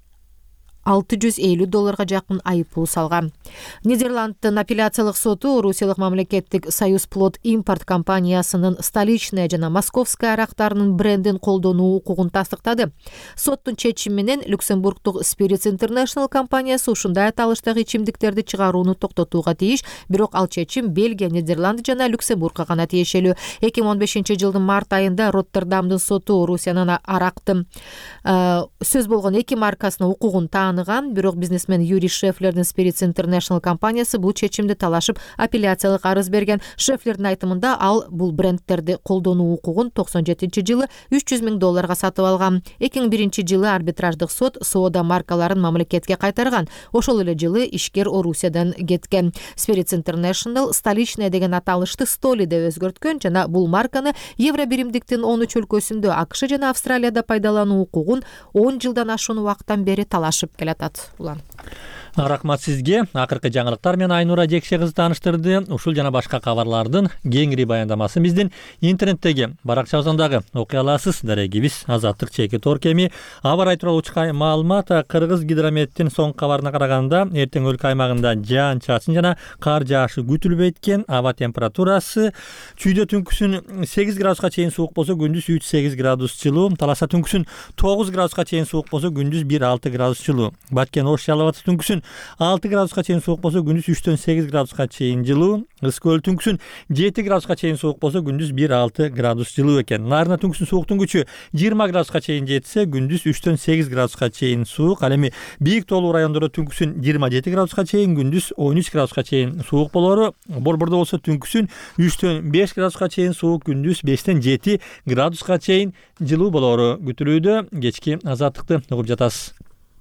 $650 жакын айыппул салган. Нидерланддын апелляциялык соту Орусиялык мамлекеттик Союз Плод импорт компаниясынын столичная жана московская арактарынын брендин колдонуу укугун тастыктады. Соттун чечими менен Люксембургдук Spirits International компаниясы ушундай аталыштагы ичимдиктерди чыгарууну токтотууга тийиш, бирок ал чечим Бельгия, Нидерланд жана Люксембургга гана тиешелүү. 2015-жылдын март айында Роттердамдын соту Орусиянын арактын сөз болгон 2 маркасына укугун бирок бизнесмен Юрий Шефлердин Spirits International компаниясы бул чечимди талашып апелляциялык арыз берген. Шефлердин айтымында ал бул брендтерди колдонуу укугун 97-жылы $300,000 сатып алган. 2001-жылы арбитраждык сот соода маркаларын мамлекетке кайтарган. Ошол эле жылы ишкер Орусиядан кеткен. Spirits International столичная деген аталышты Столи деп өзгөрткөн жана бул марканы Евро биримдиктин 13 өлкөсүндө, АКШ жана Австралияда пайдалануу укугун 10 жылдан ашуун убакыттан бери талашып келатат. Улан. Рахмат сизге. Акыркы жаңылыктар менен Айнура Жекше кызы тааныштырды. Ушул жана башка кабарлардын кеңири баяндамасын биздин интернеттеги баракчабыздагы окуя аласыз. Дарегибиз Азаттык чеки торкеми. Аба рай тууралуу чыккан маалымат Кыргыз гидрометтин соңку кабарына караганда эртең өлкө аймагында жаан чачын жана кар жаашы күтүлбөйт экен. Аба температурасы чүйдө түнкүсүн 8 градуска чейин суук болсо, күндүз 3-8 градус жылуу. Таласа түнкүсүн 9 градуска чейин суук болсо, күндүз 1-6 градус жылуу. Баткен Ош Жалал Абад түнкүсүн 6 градуска чейин суук болсо, күндүз 3-8 градуска чейин жылуу. Ыс көл түнкүсүн 7 градуска чейин суук болсо, күндүз 1-6 градус жылуу экен. Нарына түнкүсүн сууктун күчү 20 градуска чейин жетсе, күндүз 3-8 градуска чейин суук. Ал эми бийик тоолуу райондордо түнкүсүн 27 градуска чейин, күндүз 13 градуска чейин суук болору. Борбордо болсо түнкүсүн 3-5 градуска чейин суук, күндүз 5-7 градуска чейин жылуу болору күтүлүүдө. Кечки Азаттыкты угуп жатасыз.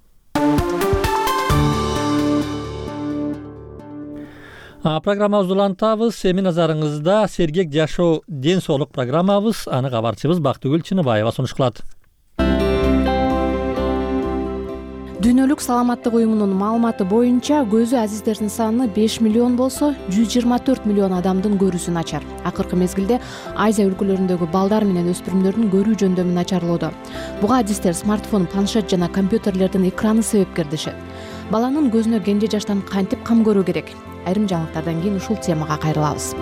Программабызды улантабыз. Эми назарыңызда сергек жашоо ден соолук программабыз. Аны кабарчыбыз Бактыгүл Чыныбаева сунуш кылат. Дүйнөлүк саламаттык уюмунун маалыматы боюнча көзү азиздердин саны 5 миллион болсо, 124 миллион адамдын көрүүсү начар. Акыркы мезгилде Азия өлкөлөрүндөгү балдар менен өспүрүмдөрдүн көрүү жөндөмү начарлоодо. Буга адистер смартфон, планшет жана компьютерлердин экраны себепкер дешет. Баланын көзүнө кенже жаштан кантип кам көрүү керек? Айрым жаңылыктардан кийин ушул темага кайрылабыз.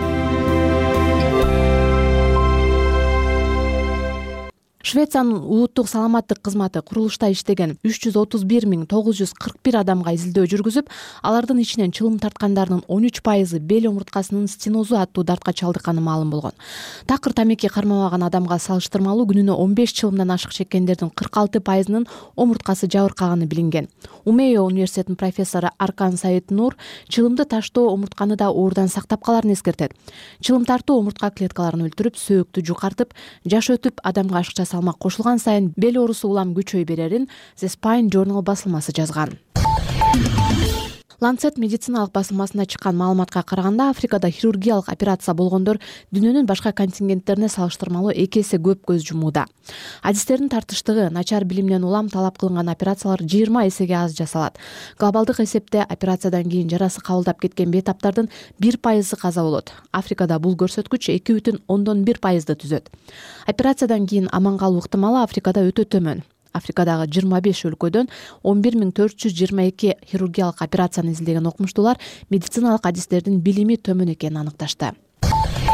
Швециянын улуттук саламаттык кызматы курулушта иштеген 331.941 адамга изилдөө жүргүзүп, алардын ичинен чылым тарткандардын 13% бел омурткасынын стенозу аттуу дартка чалдыкканы маалым болгон. Такыр тамеки кармабаган адамга салыштырмалуу күнүнө 15 чылымдан ашык чеккендердин 46%-нын омурткасы жабыркаганы билинген. Умео университетинин профессору Аркан Саид Нур чылымды таштоо омуртканы да оорудан сактап каларын эскертет. Чылым тартуу омуртка клеткаларын өлтүрүп, сөөктү жукартып, жаш өтүп адамга ашыкча салмак кошулган сайын бел оорусу улам күчөй берерин The Spine Journal басылмасы жазган. Lancet медициналык басылмасында чыккан маалыматка караганда, Африкада хирургиялык операция болгондор дүйнөнүн башка контингенттерине салыштырмалуу 2 эсе көп көз жумууда. Адистердин тартыштыгы, начар билимден улам талап кылынган операциялар 20 эсеге аз жасалат. Глобалдык эсепте операциядан кийин жарасы кабылдап кеткен бейтаптардын 1% каза болот. Африкада бул көрсөткүч 2,1%ды түзөт. Операциядан кийин аман калуу ыктымалы Африкада өтө төмөн. Африкадагы 25 өлкөдөн 11.422 хирургиялык операцияны изилдеген окумуштуулар медициналык адистердин билими төмөн экенин аныкташты.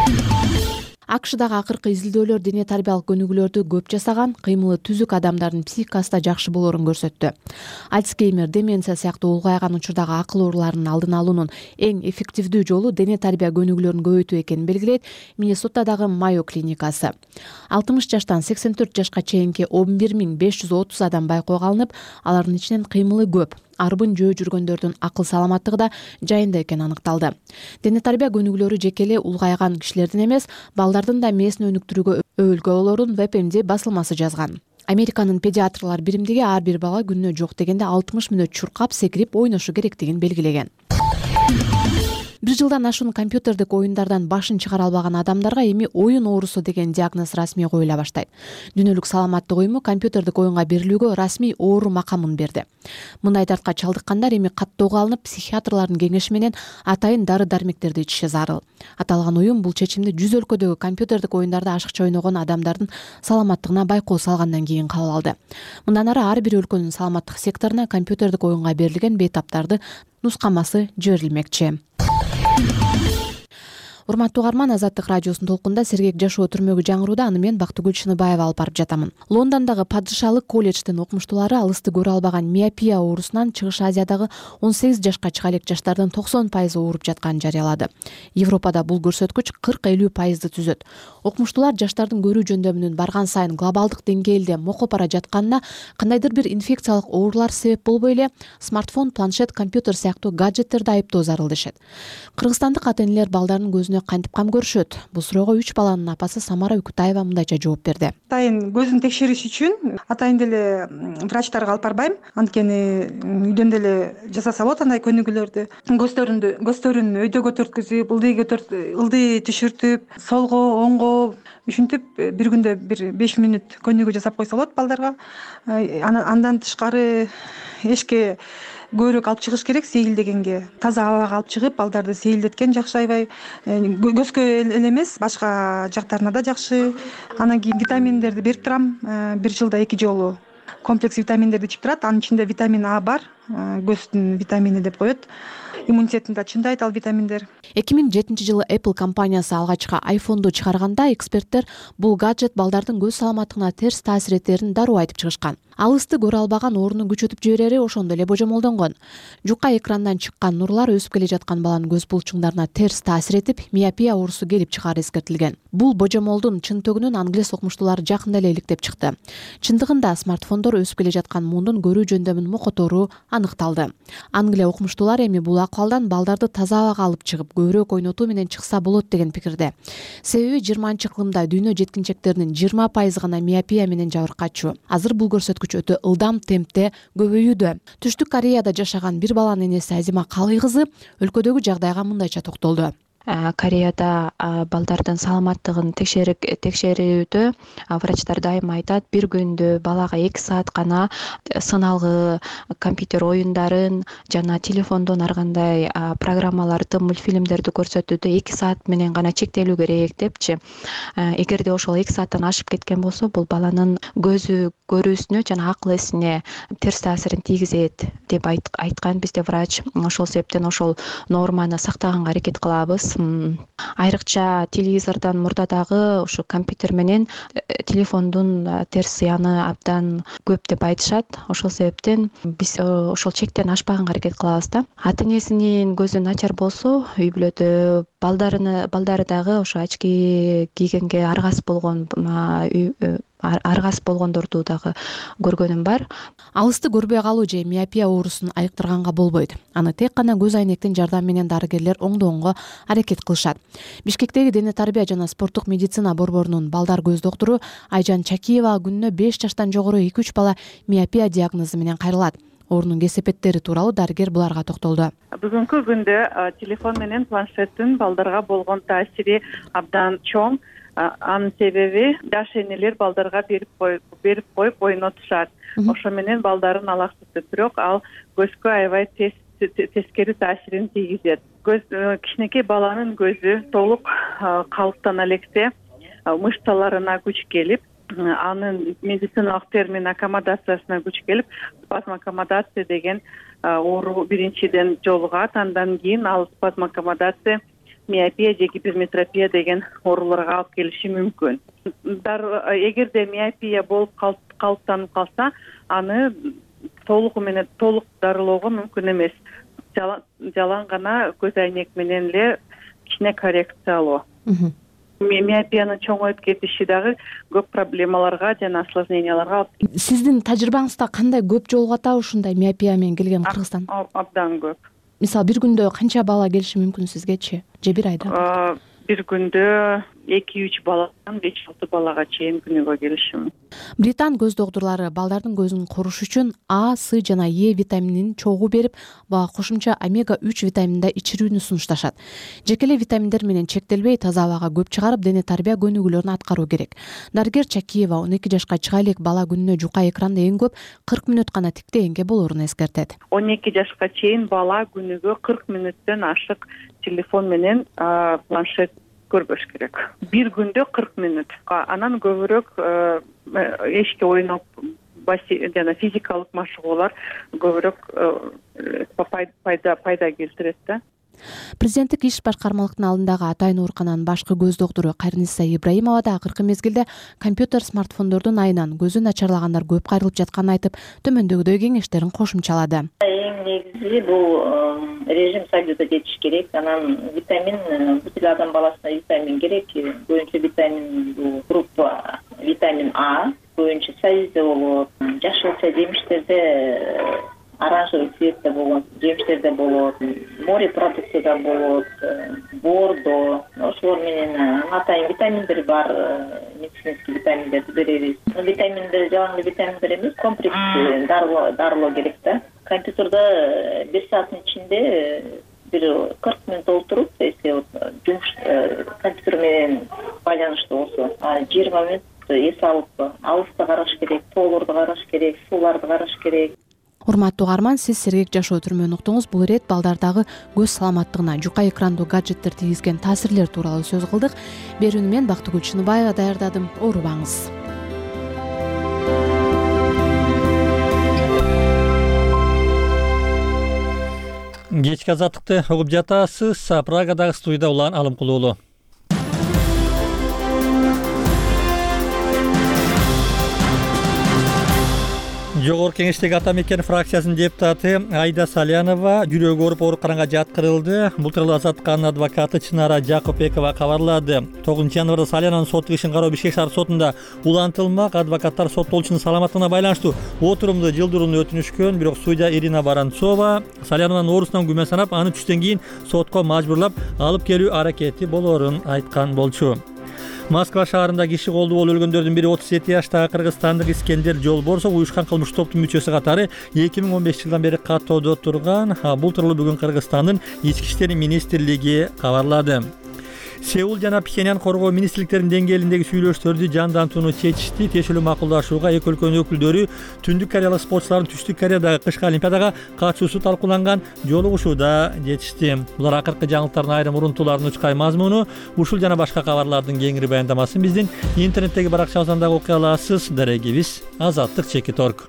акшдагы акыркы изилдөөлөр дене тарбиялык көнүгүүлөрдү көп жасаган, кыймылы түзүк адамдардын психикасы да жакшы болоорун көрсөттү. Альцгеймер, деменция сыяктуу улгайган учурдагы акыл ооруларынын алдын алуунун эң эффективдүү жолу дене тарбия көнүгүүлөрүн көбөйтүү экенин белгилейт Миннесотадагы Майо клиникасы. 60 жаштан 84 жашка чейинки 11.530 адам байкоого алынып, алардын ичинен кыймылы көп, арбын жөө жүргөндөрдүн акыл саламаттыгы да жайында экени аныкталды. Дене тарбия көнүгүүлөрү жеке эле улгайган кишилердин эмес, балдардын да мээсин өнүктүрүүгө өбөлгө болоорун WebMD басылмасы жазган. Американын педиатрлар биримдиги ар бир бала күнүнө жок дегенде 60 мүнөт чуркап, секирип ойношу керектигин белгилеген. 1 жылдан ашуун компьютердик оюндардан башын чыгара албаган адамдарга эми оюн оорусу деген диагноз расмий коюла баштайт. Дүйнөлүк саламаттык уюму компьютердик оюнга берилүүгө расмий оору макамын берди. Мындай дартка чалдыккандар эми каттоого алынып, психиатрлардын кеңеши менен атайын дары-дармектерди ичиши зарыл. Аталган уюм бул чечимди 100 өлкөдөгү компьютердик оюндарда ашыкча ойногон адамдардын саламаттыгына байкоо салгандан кийин кабыл алды. Мындан ары ар бир өлкөнүн саламаттык секторуна компьютердик оюнга берилген бейтаптарды нускамасы жиберилмекчи. Урматтуу угарман, Азаттык радиосунун толкунда сергек жашоо түрмөгү жаңырууда, аны мен Бактыгүл Шыныбаева алып барып жатамын. Лондондогу падышалык колледждин окумуштуулары алысты көрө албаган миопия оорусунан Чыгыш Азиядагы 18 жашка чыга элек жаштардын 90% ооруп жатканын жарыялады. Европада бул көрсөткүч 40-50% түзөт. Окумуштуулар жаштардын көрүү жөндөмүнүн барган сайын глобалдык деңгээлде мокоп бара жатканына, кандайдыр бир инфекциялык оорулар себеп болбой эле смартфон, планшет, компьютер сыяктуу гаджеттерди айыптоо зарыл дешет. Кыргызстандык ата-энелер балдарынын көзүнө кантип кам көрүшөт? Бул суроого 3 баланын апасы Самара Үкүтаева мындайча жооп берди. Атайын көзүн текшериш үчүн атайын деле врачтарга алып барбайм. Анткени үйдөн деле жасаса болот андай көнүгүүлөрдү. Көздөрүн өйдө көтөрткүзүп, ылдый түшүртүп, солго, оңго ушинтип бир күндө бир 5 мүнөт көнүгүү жасап койсо болот балдарга. Андан тышкары эшикке көбүрөөк алып чыгыш керек, сейилдегенге. Таза абага алып чыгып, балдарды сейилдеткен жакшы аябай. Көзгө эле эмес, башка жактарына да жакшы. Анан кийин витаминдерди берип турам, бир жылда 2 жолу. Комплекс витаминдерди ичип турат. Анын ичинде витамин А бар, көздүн витамини деп коет. Иммунитетин да чындайт ал витаминдер. 2007 жылы Apple компаниясы алгачкы iPhone'ду чыгарганда эксперттер бул гаджет балдардын көз саламаттыгына терс таасир этерин дароо айтып чыгышкан. Алысты көрө албаган ооруну күчөтүп жиберери ошондо эле божомолдонгон. Жука экрандан чыккан нурлар өсүп келе жаткан баланын көз булчуңдарына терс таасир этип, миопия оорусу келип чыгаары эскертилген. Бул божомолдун чын төгүнүн англис окумуштуулары жакында эле иликтеп чыкты. Чындыгында смартфондор өсүп келе жаткан муундун көрүү жөндөмүн мокотору аныкталды. Англия окумуштуулары эми бул акыбалдан балдарды таза абага алып чыгып, көбүрөөк ойнотуу менен чыкса болот деген пикирде. Себеби 20-кылымда дүйнө жеткинчектеринин 20% гана миопия менен жабыркачу. Азыр бул көрсөткүч өтө ылдам темпте көбөйүүдө. Түштүк Кореяда жашаган бир баланын энеси Азима Калый кызы өлкөдөгү жагдайга мындайча токтолду. Кореяда балдардын саламаттыгын текшерүүдө врачтар дайыма айтат, бир күндө балага 2 саат гана сыналгы компьютер оюндарын жана телефондон ар кандай программаларды, мультфильмдерди көрсөтүүдө 2 саат менен гана чектелүү керек депчи. Эгерде ошол 2 сааттан ашып кеткен болсо, бул баланын көзү көрүүсүнө жана акыл эсине терс таасирин тийгизет деп айткан бизде врач. Ошол себептен ошол норманы сактаганга аракет кылабыз. Айрыкча телевизордон мурдадагы ушу компьютер менен телефондун терс зыяны абдан көп деп айтышат. Ошол себептен биз ошол чектен ашпаганга аракет кылабыз да. Ата энесинин көзү начар болсо, үй бүлөдө балдары дагы ошо очки кийгенге аргасыз болгондорду дагы көргөнүм бар. Алысты көрбөй калуу же миопия оорусун айыктырганга болбойт. Аны тек гана көз айнектин жардамы менен дарыгерлер оңдоого аракет кылышат. Бишкектеги дене тарбия жана спорттук медицина борборунун балдар көз доктуру Айжан Чакиева күнүнө 5 жаштан жогору 2-3 бала миопия диагнозу менен кайрылат. Оорунун кесепеттери тууралуу дарыгер буларга токтолду. Бүгүнкү күндө телефон менен планшеттин балдарга болгон таасири абдан чоң. Анын себеби жаш энелер балдарга берип коюп ойнотушат. Ошо менен балдарын алаксытып, бирок ал көзгө аябай тескери таасирин тийгизет. Кичинекей баланын көзү толук калыптана электе мышцаларына күч келип, анын медициналык термин аккомодациясына күч келип, спазмаккомодация деген оору биринчиден жолугат. Андан кийин ал спазмаккомодация миопия же гиперметропия деген ооруларга алып келиши мүмкүн. Эгерде миопия болуп калыптанып калса, аны толук дарылоого мүмкүн эмес. Жалаң гана көз айнек менен эле кичине коррекциялоо. Миопиянын чоңоюп кетиши дагы көп проблемаларга жана осложненияларга алып. Сиздин тажрыйбаңызда кандай көп жолугата ушундай миопия менен келген Кыргызстан? Абдан көп. Мисалы, бир күндө канча бала келиши мүмкүн сизгечи? Же бир айда? Бир күндө 2-3 баладан 5-6 балага чейин күнүгө келиши мүмкүн. Британ көз доктурлары балдардын көзүн коруш үчүн А, С жана Е витаминин чогуу берип, бага кошумча омега-3 витаминин да ичирүүнү сунушташат. Жеке эле витаминдер менен чектелбей, таза абага көп чыгарып, дене тарбия көнүгүүлөрүн аткаруу керек. Дарыгер Чакиева 12 жашка чыга элек бала күнүнө жука экранды эң көп 40 мүнөт гана тиктегенге болоорун эскертет. 12 жашка чейин бала күнүгө 40 мүнөттөн ашык телефон менен планшет көрбөш керек. Бир күндө 40 мүнөт. Анан көбүрөөк эшикке ойноп, жана физикалык машыгуулар көбүрөөк пайда келтирет да. Президенттик иш башкармалыктын алдындагы атайын оорукананын башкы көз доктору Кайрыниса Ибраимова да акыркы мезгилде компьютер, смартфондордун айынан көзү начарлагандар көп кайрылып жатканын айтып, төмөндөгүдөй кеңештерин кошумчалады. Эң негизи бул режим соблюдать этиш керек. Анан витамин, бүт эле адам баласына витамин керек. Көбүнчө витамин бул группа витамин А, көбүнчө сазизде болот. Жашылча жемиштерде оранжевый цветте болот, жемиштерде болот, море продуктыда болот, бордо, ошолор менен атайын витаминдер бар, медицинский витаминдерди беребиз. Витаминдер жалаң эле витаминдер эмес, комплекс дарылоо керек да. Компьютерде 1 сааттын ичинде бир 40 мүнөт отуруп, если жумуш компьютер менен байланыштуу болсо, 20 мүнөт эс алып, алысты караш керек, тоолорду караш керек, сууларды караш керек. Урматтуу угарман, сиз сергек жашоо түрмөнү уктуңуз. Бул ирет балдардагы көз саламаттыгына жука экрандуу гаджеттер тийгизген таасирлер тууралуу сөз кылдык. Берүүнү мен Бактыгүл Чыныбаева даярдадым. Оорубаңыз. Кечки азаттыкты угуп жатасыз. Прагадагы студияда Улан Алымкулуулу. Жогорку Кеңештеги Ата Мекен фракциясынын депутаты Айда Салянова жүрөгү ооруп ооруканага жаткырылды. Бул тууралуу Азаттыктын адвокаты Чынара Жакупбекова кабарлады. 9-январда Салянанын соттук ишин кароо Бишкек шаар сотунда улантылмак. Адвокаттар соттолуучунун саламаттыгына байланыштуу отурумду жылдырууну өтүнүшкөн, бирок судья Ирина Баранцова Салянованын оорусунан күмөн санап, аны түштөн кийин сотко мажбурлап алып келүү аракети болоорун айткан болчу. Москва шаарында киши колдуу болуп өлгөндөрдүн бири 37 жаштагы кыргызстандык Искендер Жолборсов уюшкан кылмыш топтун мүчөсү катары 2015 жылдан бери каттоодо турган. Бул тууралуу бүгүн Кыргызстандын Ички иштер министрлиги кабарлады. Сеул жана Пхеньян коргоо министрликтеринин деңгээлиндеги сүйлөшүүлөрдү жандантууну чечишти. Тиешелүү макулдашууга эки өлкөнүн өкүлдөрү Түндүк Кореялык спортчулардын Түштүк Кореядагы кышкы олимпиадага катышуусу талкууланган жолугушууда жетишти. Булар акыркы жаңылыктардын айрым урунтууларынын учкай мазмуну. Ушул жана башка кабарлардын кеңири баяндамасын биздин интернеттеги баракчабыздан дагы окуй аласыз. Дарегибиз Азаттык.org.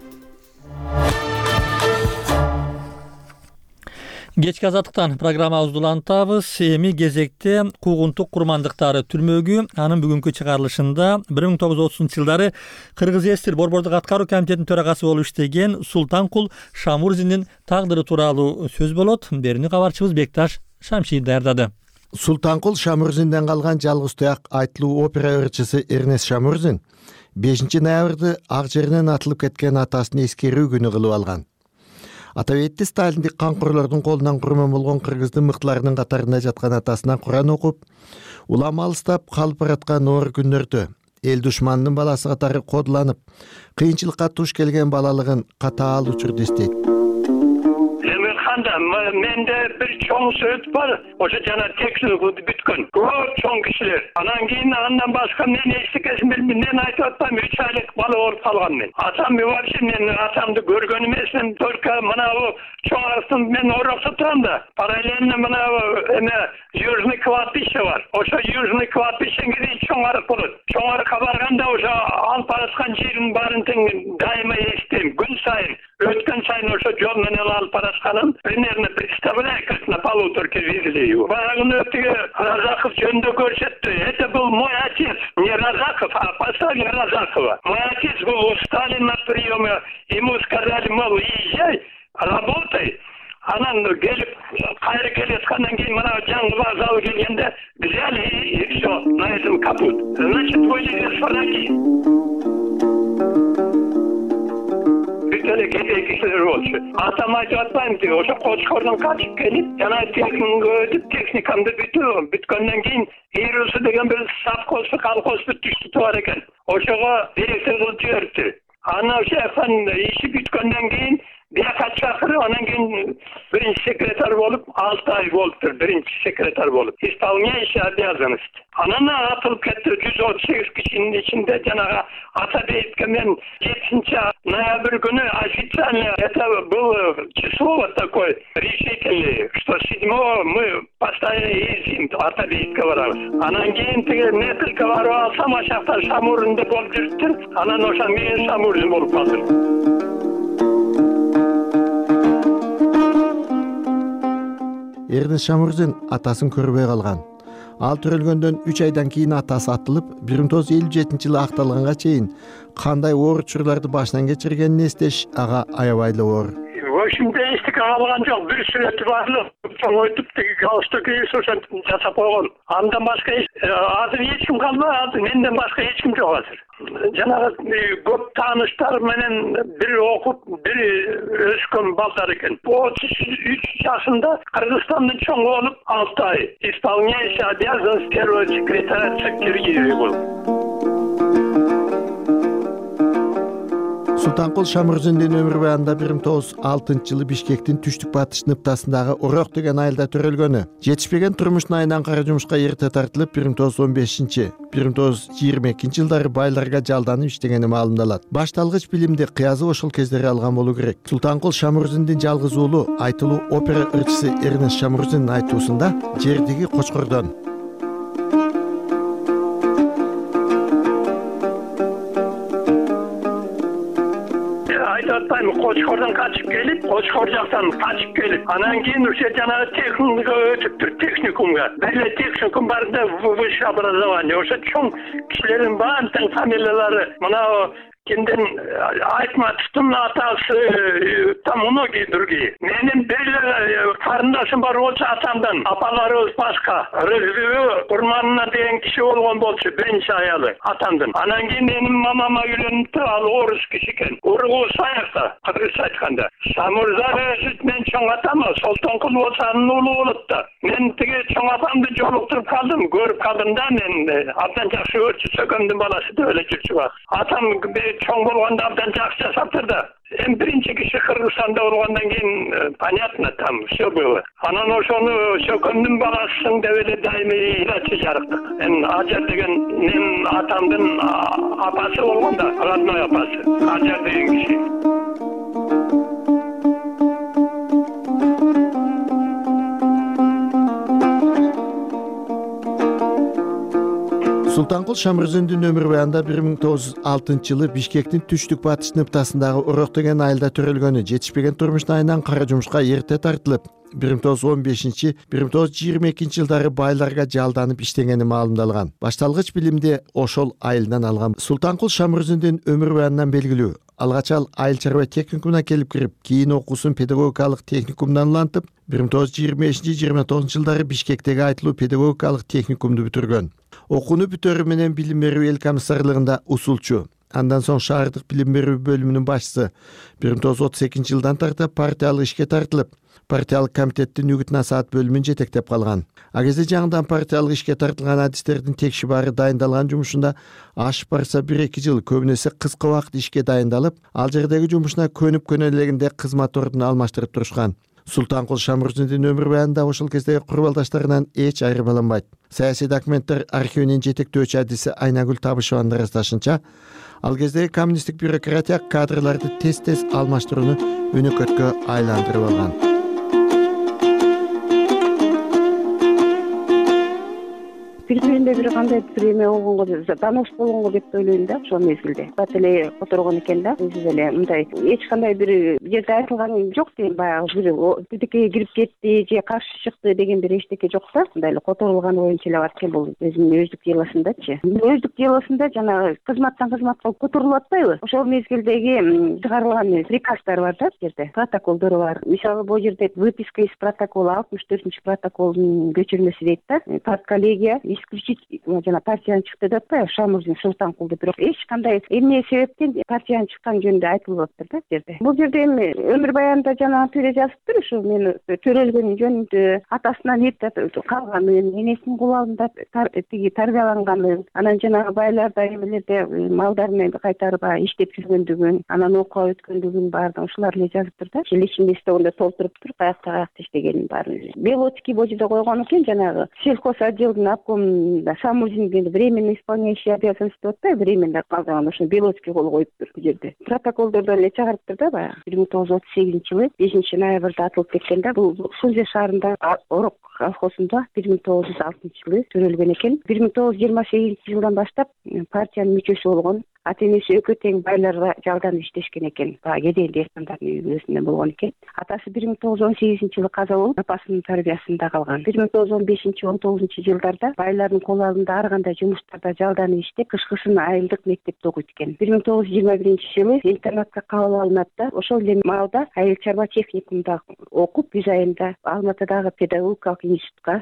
Кечки азаттыктан программабызды улантабыз. Эми кезекте куугунтук курмандыктары түрмөгү анын бүгүнкү чыгарылышында 1930-жылдары Кыргыз ССР Борбордук аткаруу комитетинин төрагасы болуп иштеген Султанкул Шамурзиндин тагдыры тууралуу сөз болот. Берүүнү кабарчыбыз Бекташ Шамшиев даярдады. Султанкул Шамурзинден калган жалгыз туяк айтылуу опера ырчысы Эрнест Шамурзин 5 ноябрды ак жеринен атылып кеткен атасын эскерүү күнү кылып алган. Атабетти Сталиндик канкорлордун колунан курман болгон кыргыздын мыктыларынын катарында жаткан атасынан Куран окуп, улам алыстап калып бараткан оор күндөрдө эл душманынын баласы катары кодуланып, кыйынчылыкка туш келген балалыгын катаал учурда эстейт. Менде бир чоң сөз бар. Ошо жана текстилди бүткөн. Көп чоң кишилер. Анан кийин андан башка мен эчтекесин билбейм. Мен айтып атпайм, 3 айлык бала ооруп калган мен. Атам вообще мен атамды көргөн эмесмин. Только мынабу чоң арыстын мен ороксо турам да. Параллельно мынабу эме Южный кладбище бар. Ошо Южный кладбищеге дейин чоң арык болот. Чоң арыкка барганда ошо алып бараткан жердин баарын тең дайыма эстейм. Күн сайын, өткөн сайын ошо жол менен алып баратканын примерно представляю, как на полуторке везли его. Багнутые Разахов жөнүндө көрсөттү. Это был мой отец, не Разахов, а поставили Разахова. Мой отец был у Сталина на приеме, ему сказали, мол, езжай, работай. Анан келип кайра келаткандан кийин мына жаңы вокзал келгенде взяли и все, на этом капут. Значит, вылезли с фраки. Бүтөлө кедей кишилер болчу. Атам айтып атпайм деп, ошо Кочкордон качып келип, жана техникага өтүп, техникамды бүткөндөн кийин Ирусу деген бир совхозбу, колхозбу түштү бар экен. Ошого директор кылып жиберди. Анан шефтан иши бүткөндөн кийин бияка чакырып, анан кийин биринчи секретарь болуп, 6 ай болуптур, биринчи секретарь болуп. Исполняющий обязанность. Анан атылып кетти 138 кишинин ичинде жанагы Атабеевке мен 7 ноябрь күнү официально, это было число вот такое решительное, что 7-го мы постоянно ездим, Атабеевке барабыз. Анан кийин тиги несколько барып алсам, ашакта Шамурунда болуп жүрүптүр. Анан ошо мен Шамурун болуп калдым. Эрнест Шамурзин атасын көрбөй калган. Ал төрөлгөндөн 3 айдан кийин атасы атылып, 1957-жылы акталганга чейин кандай оор учурларды башынан кечиргенин эстеш ага аябайлы оор. В общем-то, эстике алган жок, бир сүрөтү барлык чоңойтуп тиги галстук ошентип жасап койгон. Андан башка азыр эч ким калбай, азыр менден башка эч ким жок азыр. Жанагы көп тааныштар менен бир окуп, бир өскөн балдар экен. 33 жашында Кыргызстандын чоң болуп 6 ай. Исполняющий обязанность первого секретаря Киргизии болуп. Султанкул Шамурзиндин өмүр баянында 1906-жылы Бишкектин түштүк батыш ныктасындагы Орок деген айылда төрөлгөнү. Жетишпеген турмуштун айынан кара жумушка эрте тартылып 1915-1922 жылдары байларга жалданып иштегени маалымдалат. Башталгыч билимди кыязы ошол кездери алган болуу керек. Султанкул Шамурзиндин жалгыз уулу айтылуу опера ырчысы Эрнест Шамурзиндин айтуусунда жердиги Кочкордон Кочкордон качып келип, Кочкор жактан качып келип, анан кийин ошо жанагы техникага өтүптүр, техникумга. Бир техникум барда высшее образование. Ошо чоң кишилердин баардыгынын фамилиялары мына кимден Айтматовдун атасы, там многие другие. Менин бир карындашым бар болчу атамдан, апаларыбыз башка. Рызгы Урманына деген киши болгон болчу, биринчи аялы атамдын. Анан кийин менин мамама үйлөнүптү, ал орус киши экен. Ургу саякта, кыргызча айтканда. Шамурза мен чоң атам, Солтонкул болсо анын уулу болот да. Мен тиги чоң апамды жолуктуруп калдым, көрүп калдым да, мен абдан жакшы көрчү, сөкөмдүн баласы да эле жүрчү бак. Атам чоң болгондо абдан жакшы жасаптыр да. Эми биринчи киши Кыргызстанда болгондон кийин понятно, там все было. Анан ошону сөкөмдүн баласысың деп эле дайыма илачы жарыктык. Эми Ажар деген менин атамдын апасы болгондо, родной апасы. Ажар деген киши. Султанкул Шамурзиндин өмүр баянында 1906-жылы Бишкектин түштүк батыш ныктасындагы Орок деген айылда төрөлгөнү, жетишпеген турмуштун айынан кара жумушка эрте тартылып, 1915-1922 жылдары байларга жалданып иштегени маалымдалган. Башталгыч билимди ошол айылдан алган. Султанкул Шамурзиндин өмүр баянынан белгилүү. Алгач ал айыл чарба техникумуна келип кирип, кийин окуусун педагогикалык техникумдан улантып, 1925-29 жылдары Бишкектеги айтылуу педагогикалык техникумду бүтүргөн. Окууну бүтөрү менен билим берүү эл комиссарлыгында усулчу. Андан соң шаардык билим берүү бөлүмүнүн башчысы. 1932 жылдан тарта партиялык ишке тартылып, партиялык комитеттин үгүт насаат бөлүмүн жетектеп калган. А кезде жаңыдан партиялык ишке тартылган адистердин текши баары дайындалган жумушунда ашып барса 1-2 жыл, көбүнесе кыска убакыт ишке дайындалып, ал жердеги жумушуна көнүп көнөлегинде кызмат ордун алмаштырып турушкан. Султанкул Шамурзиндин өмүр баянында ошол кездеги курбалдаштарынан эч айырмаланбайт. Саясий документтер архивинин жетектөөчү адиси Айнагүл Табышеванын ырасташынча, ал кездеги коммунисттик бюрократия кадрларды тез-тез алмаштырууну өнөкөткө айландырып алган. бири биринде бир кандайдыр эме болгонго донос болгонго деп ойлойм да ошол мезгилде бат эле которгон экен да өзү деле мындай эч кандай бир жерде айтылган жок дейм баягы бир бирдекеге кирип кетти же каршы чыкты деген бир эчтеке жок да мындай эле которулган боюнча эле бар экен бул өзүнүн өздүк делосундачы өздүк делосунда жанагы кызматтан кызматка көтөрүлүп атпайбы ошол мезгилдеги чыгарылган приказдар бар да бул жерде протоколдору бар мисалы бул жерде выписка из протокола 64 протоколдун көчүрмөсү дейт да партколлегия исключить жана партиядан чыкты деп атпайбы Шамурзин Султанкулду бирок эч кандай эмне себептен партиядан чыккан жөнүндө айтылып атыптыр да бул жерде эми өмүр баянында жанагы түйрө жазыптыр ушу мен төрөлгөнүн жөнүндө атасынан эрте калганын энесинин кулабында тиги тарбияланганын анан жанагы байларда эмелерде малдарын кайтарып иштеп жүргөндүгүн анан окууга өткөндүгүн баардыгын ушулар эле жазыптыр да личный листогунда толтуруптур каякта иштегенин баарын белоцкий бул жерде койгон экен жанагы сельхоз отделдин обкомунда Шамурзиндин временно исполняющий обязанности деп атпайбы временно калган ошо белоцкий кол коюптур бул жерде протоколдордон эле чыгарыптыр да баягы 1938 жылы 5 ноябрда атылып кеткен да бул Фрунзе шаарында Орок колхозунда 1906 жылы төрөлгөн экен 1928 жылдан баштап партиянын мүчөсү болгон ата энеси экөө тең байларга жалданып иштешкен экен баягы кеден дehкандардын үйүнөн болгон экен атасы 1918 жылы каза болуп апасынын тарбиясында калган 1915-19 жылдарда байлардын кол алдында ар кандай жумуштарда жалданып иштеп кышкысын айылдык мектепте окуйт экен 1921 жылы интернатка кабыл алынат да ошол эле маалда айыл чарба техникумда окуп күз айында Алматыдагы педагогикалык институтка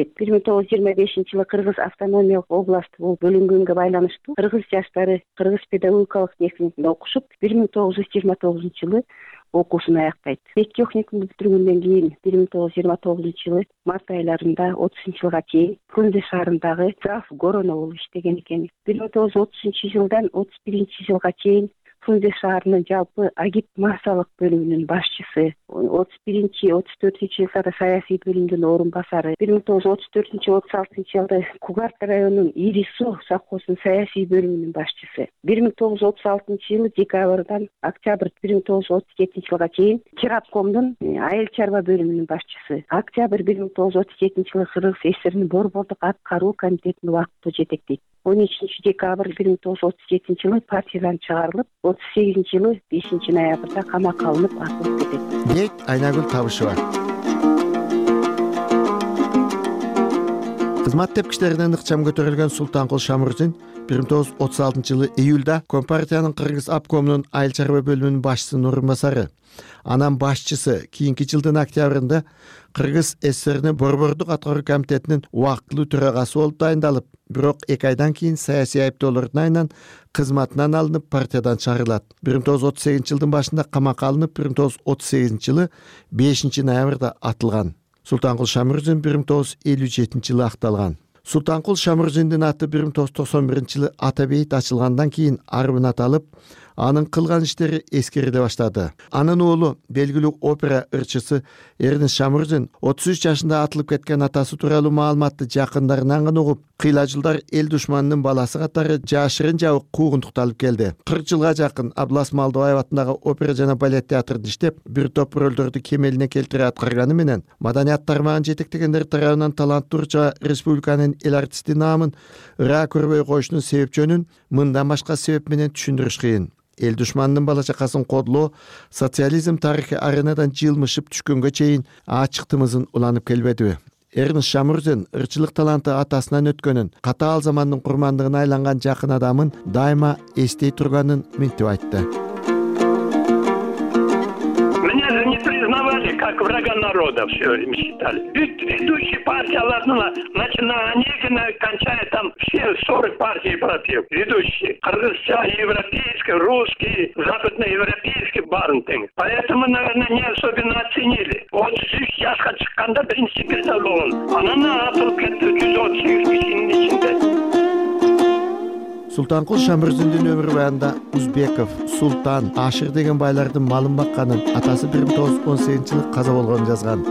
1925 жылы Кыргыз автономиялык областы болуп бөлүнгөнгө байланыштуу кыргыз жаштары Кыргыз педагогикалык техникумда окушуп 1929 жылы окуусун аяктайт. Техникумду бүтүргөндөн кийин 1929 жылы март айларында 30 жылга чейин Фрунзе шаарындагы Зав Гороно болуп иштеген экен. 1930 жылдан 31 жылга чейин Фрунзе шаарынын жалпы агит массалык бөлүмүнүн башчысы, 31-34 жылдары саясий бөлүмдүн орун басары, 1934-36 жылда Кугарт районунун Ири Суу совхозунун саясий бөлүмүнүн башчысы, 1936 жылы декабрдан октябрь 1937 жылга чейин Чирапкомдун айыл чарба бөлүмүнүн башчысы, октябрь 1937 жылы Кыргыз ССРнин борбордук аткаруу комитетинин убактылуу жетектейт. 13 декабрь 1937 жылы партиядан чыгарылып, 38 жылы 5 ноябрда камакка алынып атылып кетет. Дейт Айнагүл Табышева. Кызмат тепкичтеринен ыкчам көтөрүлгөн Султанкул Шамурзин 1936 жылы июлда Компартиянын Кыргыз обкомунун айыл чарба бөлүмүнүн башчысынын орун басары, анан башчысы кийинки жылдын октябрында Кыргыз ССРнин борбордук аткаруу комитетинин убактылуу төрагасы болуп дайындалып, бирок 2 айдан кийин саясий айыптоолордун айынан кызматынан алынып партиядан чыгарылат. 1938 жылдын башында камакка алынып, 1938 жылы 5 ноябрда атылган. Султанкул Шамурзин 1957 жылы акталган. Султанкул Шамурзиндин аты 1991 жылы ата бейит ачылгандан кийин арбын аталып, анын кылган иштери эскериле баштады. Анын уулу белгилүү опера ырчысы Эрнест Шамурзин 33 жашында атылып кеткен атасы тууралуу маалыматты жакындарынан гана угуп, кыйла жылдар эл душманынын баласы катары жашырын жабык куугунтукталып келди. 40 жылга жакын Абдулас Малдыбаев атындагы опера жана балет театрында иштеп, бир топ ролдорду кемелине келтире аткарганы менен маданият тармагын жетектегендер тарабынан таланттуу ырчыга республиканын эл артисти наамын ыраа көрбөй коюшунун себеп жөнүн мындан башка себеп менен түшүндүрүш кыйын. Эл душманынын бала чакасын кодлоо социализм тарыхый аренадан жылмышып түшкөнгө чейин ачык тымызын уланып келбедиби? Эрнест Шамурзин ырчылык таланты атасынан өткөнүн, катаал замандын курмандыгына айланган жакын адамын дайыма эстей турганын минтип айтты. Не признавали как врага народа, все время считали. Ведущие партияларны начиная Онегина, кончая там все 40 партий пропил. Ведущие. Кыргызча, европейский, русский, западноевропейский барын. Поэтому, наверное, не особенно оценили. Вот яшка чыкканда биринчи бирде болгон. Анан атылып кетти 138 кишинин ичинде. Султанкул Шамурзиндин өмүр баянында Узбеков, Султан, Ашыр деген байлардын малын бакканын, атасы 1918 жылы каза болгонун жазган.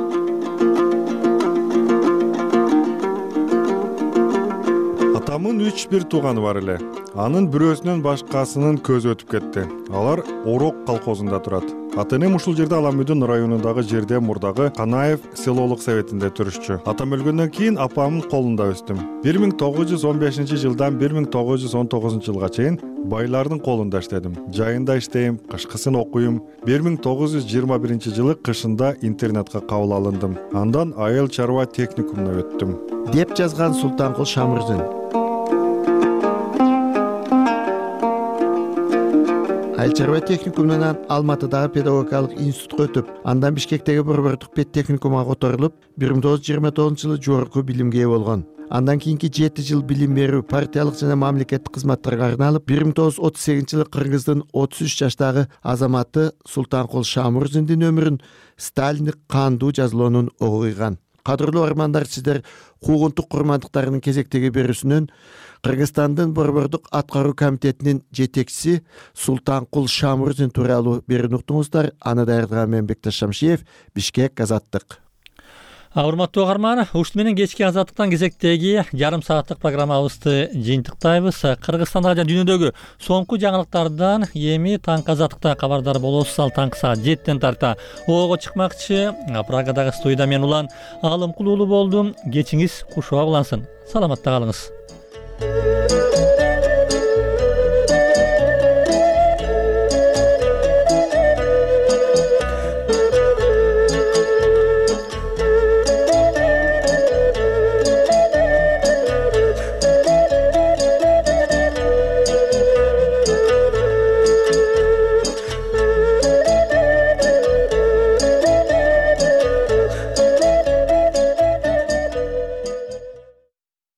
Атамын 3 тууганы бар эле. Анын бирөөсүнөн башкасынын көзү өтүп кетти. Алар Орок колхозунда турат. ата энем ушул жерде Ала Мүдүн районундагы жерде мурдагы Канаев селолук советинде турушчу. Атам өлгөндөн кийин апамдын колунда өстүм. 1915 жылдан 1919 жылга чейин байлардын колунда иштедим. Жайында иштейм, кышкысын окуйм. 1921 жылы кышында интернатка кабыл алындым. Андан айыл чарба техникумуна өттүм, деп жазган Султанкул Шамырзин. Айыл чарба техникумунан Алматыдагы педагогикалык институтка өтүп, андан Бишкектеги Борбордук педтехникумга которулуп, 1929 жылы жогорку билимге ээ болгон. Андан кийинки 7 жыл билим берүү, партиялык жана мамлекеттик кызматтарга арналып, 1938 жылы Кыргыздын 33 жаштагы азаматы Султанкул Шамырзиндин өмүрүн Сталиндик кандуу жазылуунун огуйган. Кадырлуу армандар, сиздер куугунтук курмандыктарынын кезектеги берүүсүнөн Кыргызстандын Борбордук аткаруу комитетинин жетекчиси Султанкул Шамырзин тууралуу берүүнү уктуңуздар. Аны даярдаган мен Бекташ Шамшиев, Бишкек, Азаттык. Урматтуу угарман, ушул менен кечки Азаттыктан кезектеги жарым сааттык программабызды жыйынтыктайбыз. Кыргызстандагы жана дүйнөдөгү соңку жаңылыктардан эми таңкы Азаттыкта кабардар болосуз. Ал таңкы саат 7-тен тарта ого чыкмакчы. Прагадагы студияда мен Улан Алымкул уулу болдум. Кечиңиз кушуа улансын. Саламатта калыңыз.